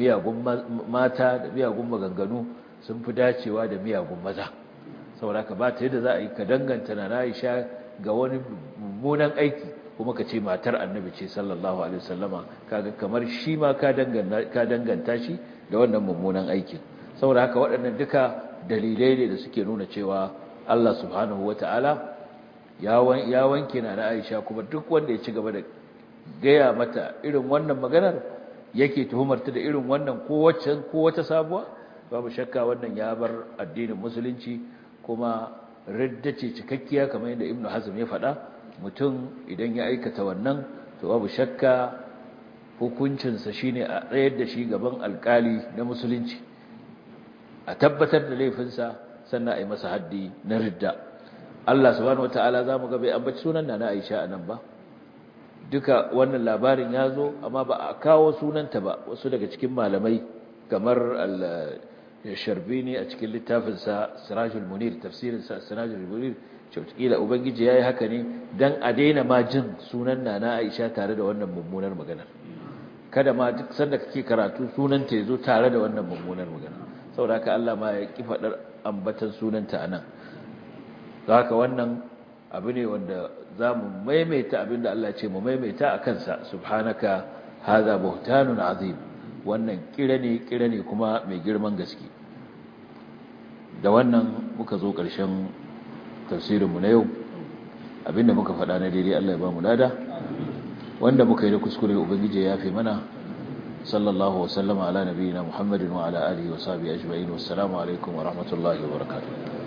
mata da miyagun maganganu sun fi dacewa da miyagun maza. Saboda ka ba ta yadda za a yi ka danganta na Aisha ga wani mummunan aiki kuma ka ce matar Annabi ce sallallahu alaihi wasallama, kaga kamar shi ma ka danganta shi da wannan mummunan aikin. Saboda haka waɗannan duka dalilai ne da suke nuna cewa Allah subhanahu wataala ya wanke na Aisha, kuma duk wanda ya ci gaba da gaya mata irin wannan maganar, yake tuhumarta da irin wannan ko wata sabuwa, babu shakka wannan ya bar addinin musulunci, kuma ridda ce cikakkiya kamar yadda Ibn Hazm ya faɗa. Mutum idan ya aikata wannan, to babu shakka hukuncinsa shine a tsayar da shi gaban alkali na musulunci, a tabbatar da laifinsa, sannan a yi masa haddi na ridda. Allah subhanahu wataala zamu ga bai ambaci sunan Nana Aisha anan ba, duka wannan labarin ya zo amma ba a kawo sunanta ba. Wasu daga cikin malamai kamar al-Sharbini a cikin littafinsa Sirajul Munir, tafsirinsa Sirajul Munir, kila ubangiji yayi haka ne dan a daina ma jin sunan Nana Aisha tare da wannan mummunar magana, kada ma duk sanda kake karatu sunanta yazo tare da wannan mummunar magana. Saboda haka Allah ma ya ki fadar ambatan sunanta anan. Haka wannan abu ne wanda za mu maimaita abinda Allah ce mu maimaita a kansa subhanaka hadha buhtanun azim wannan kira ne kuma mai girman gaske da wannan muka zo ƙarshen tafsirinmu na yau abinda muka faɗa na daidai Allah ya ba mu lada wanda muka yi da kuskure ubangiji ya fi mana sallallahu wasallama ala nabiyina muhammadin wa ala alihi wa sahbihi ajma'in wassalamu alaikum wa rahmatullahi wa barakatuh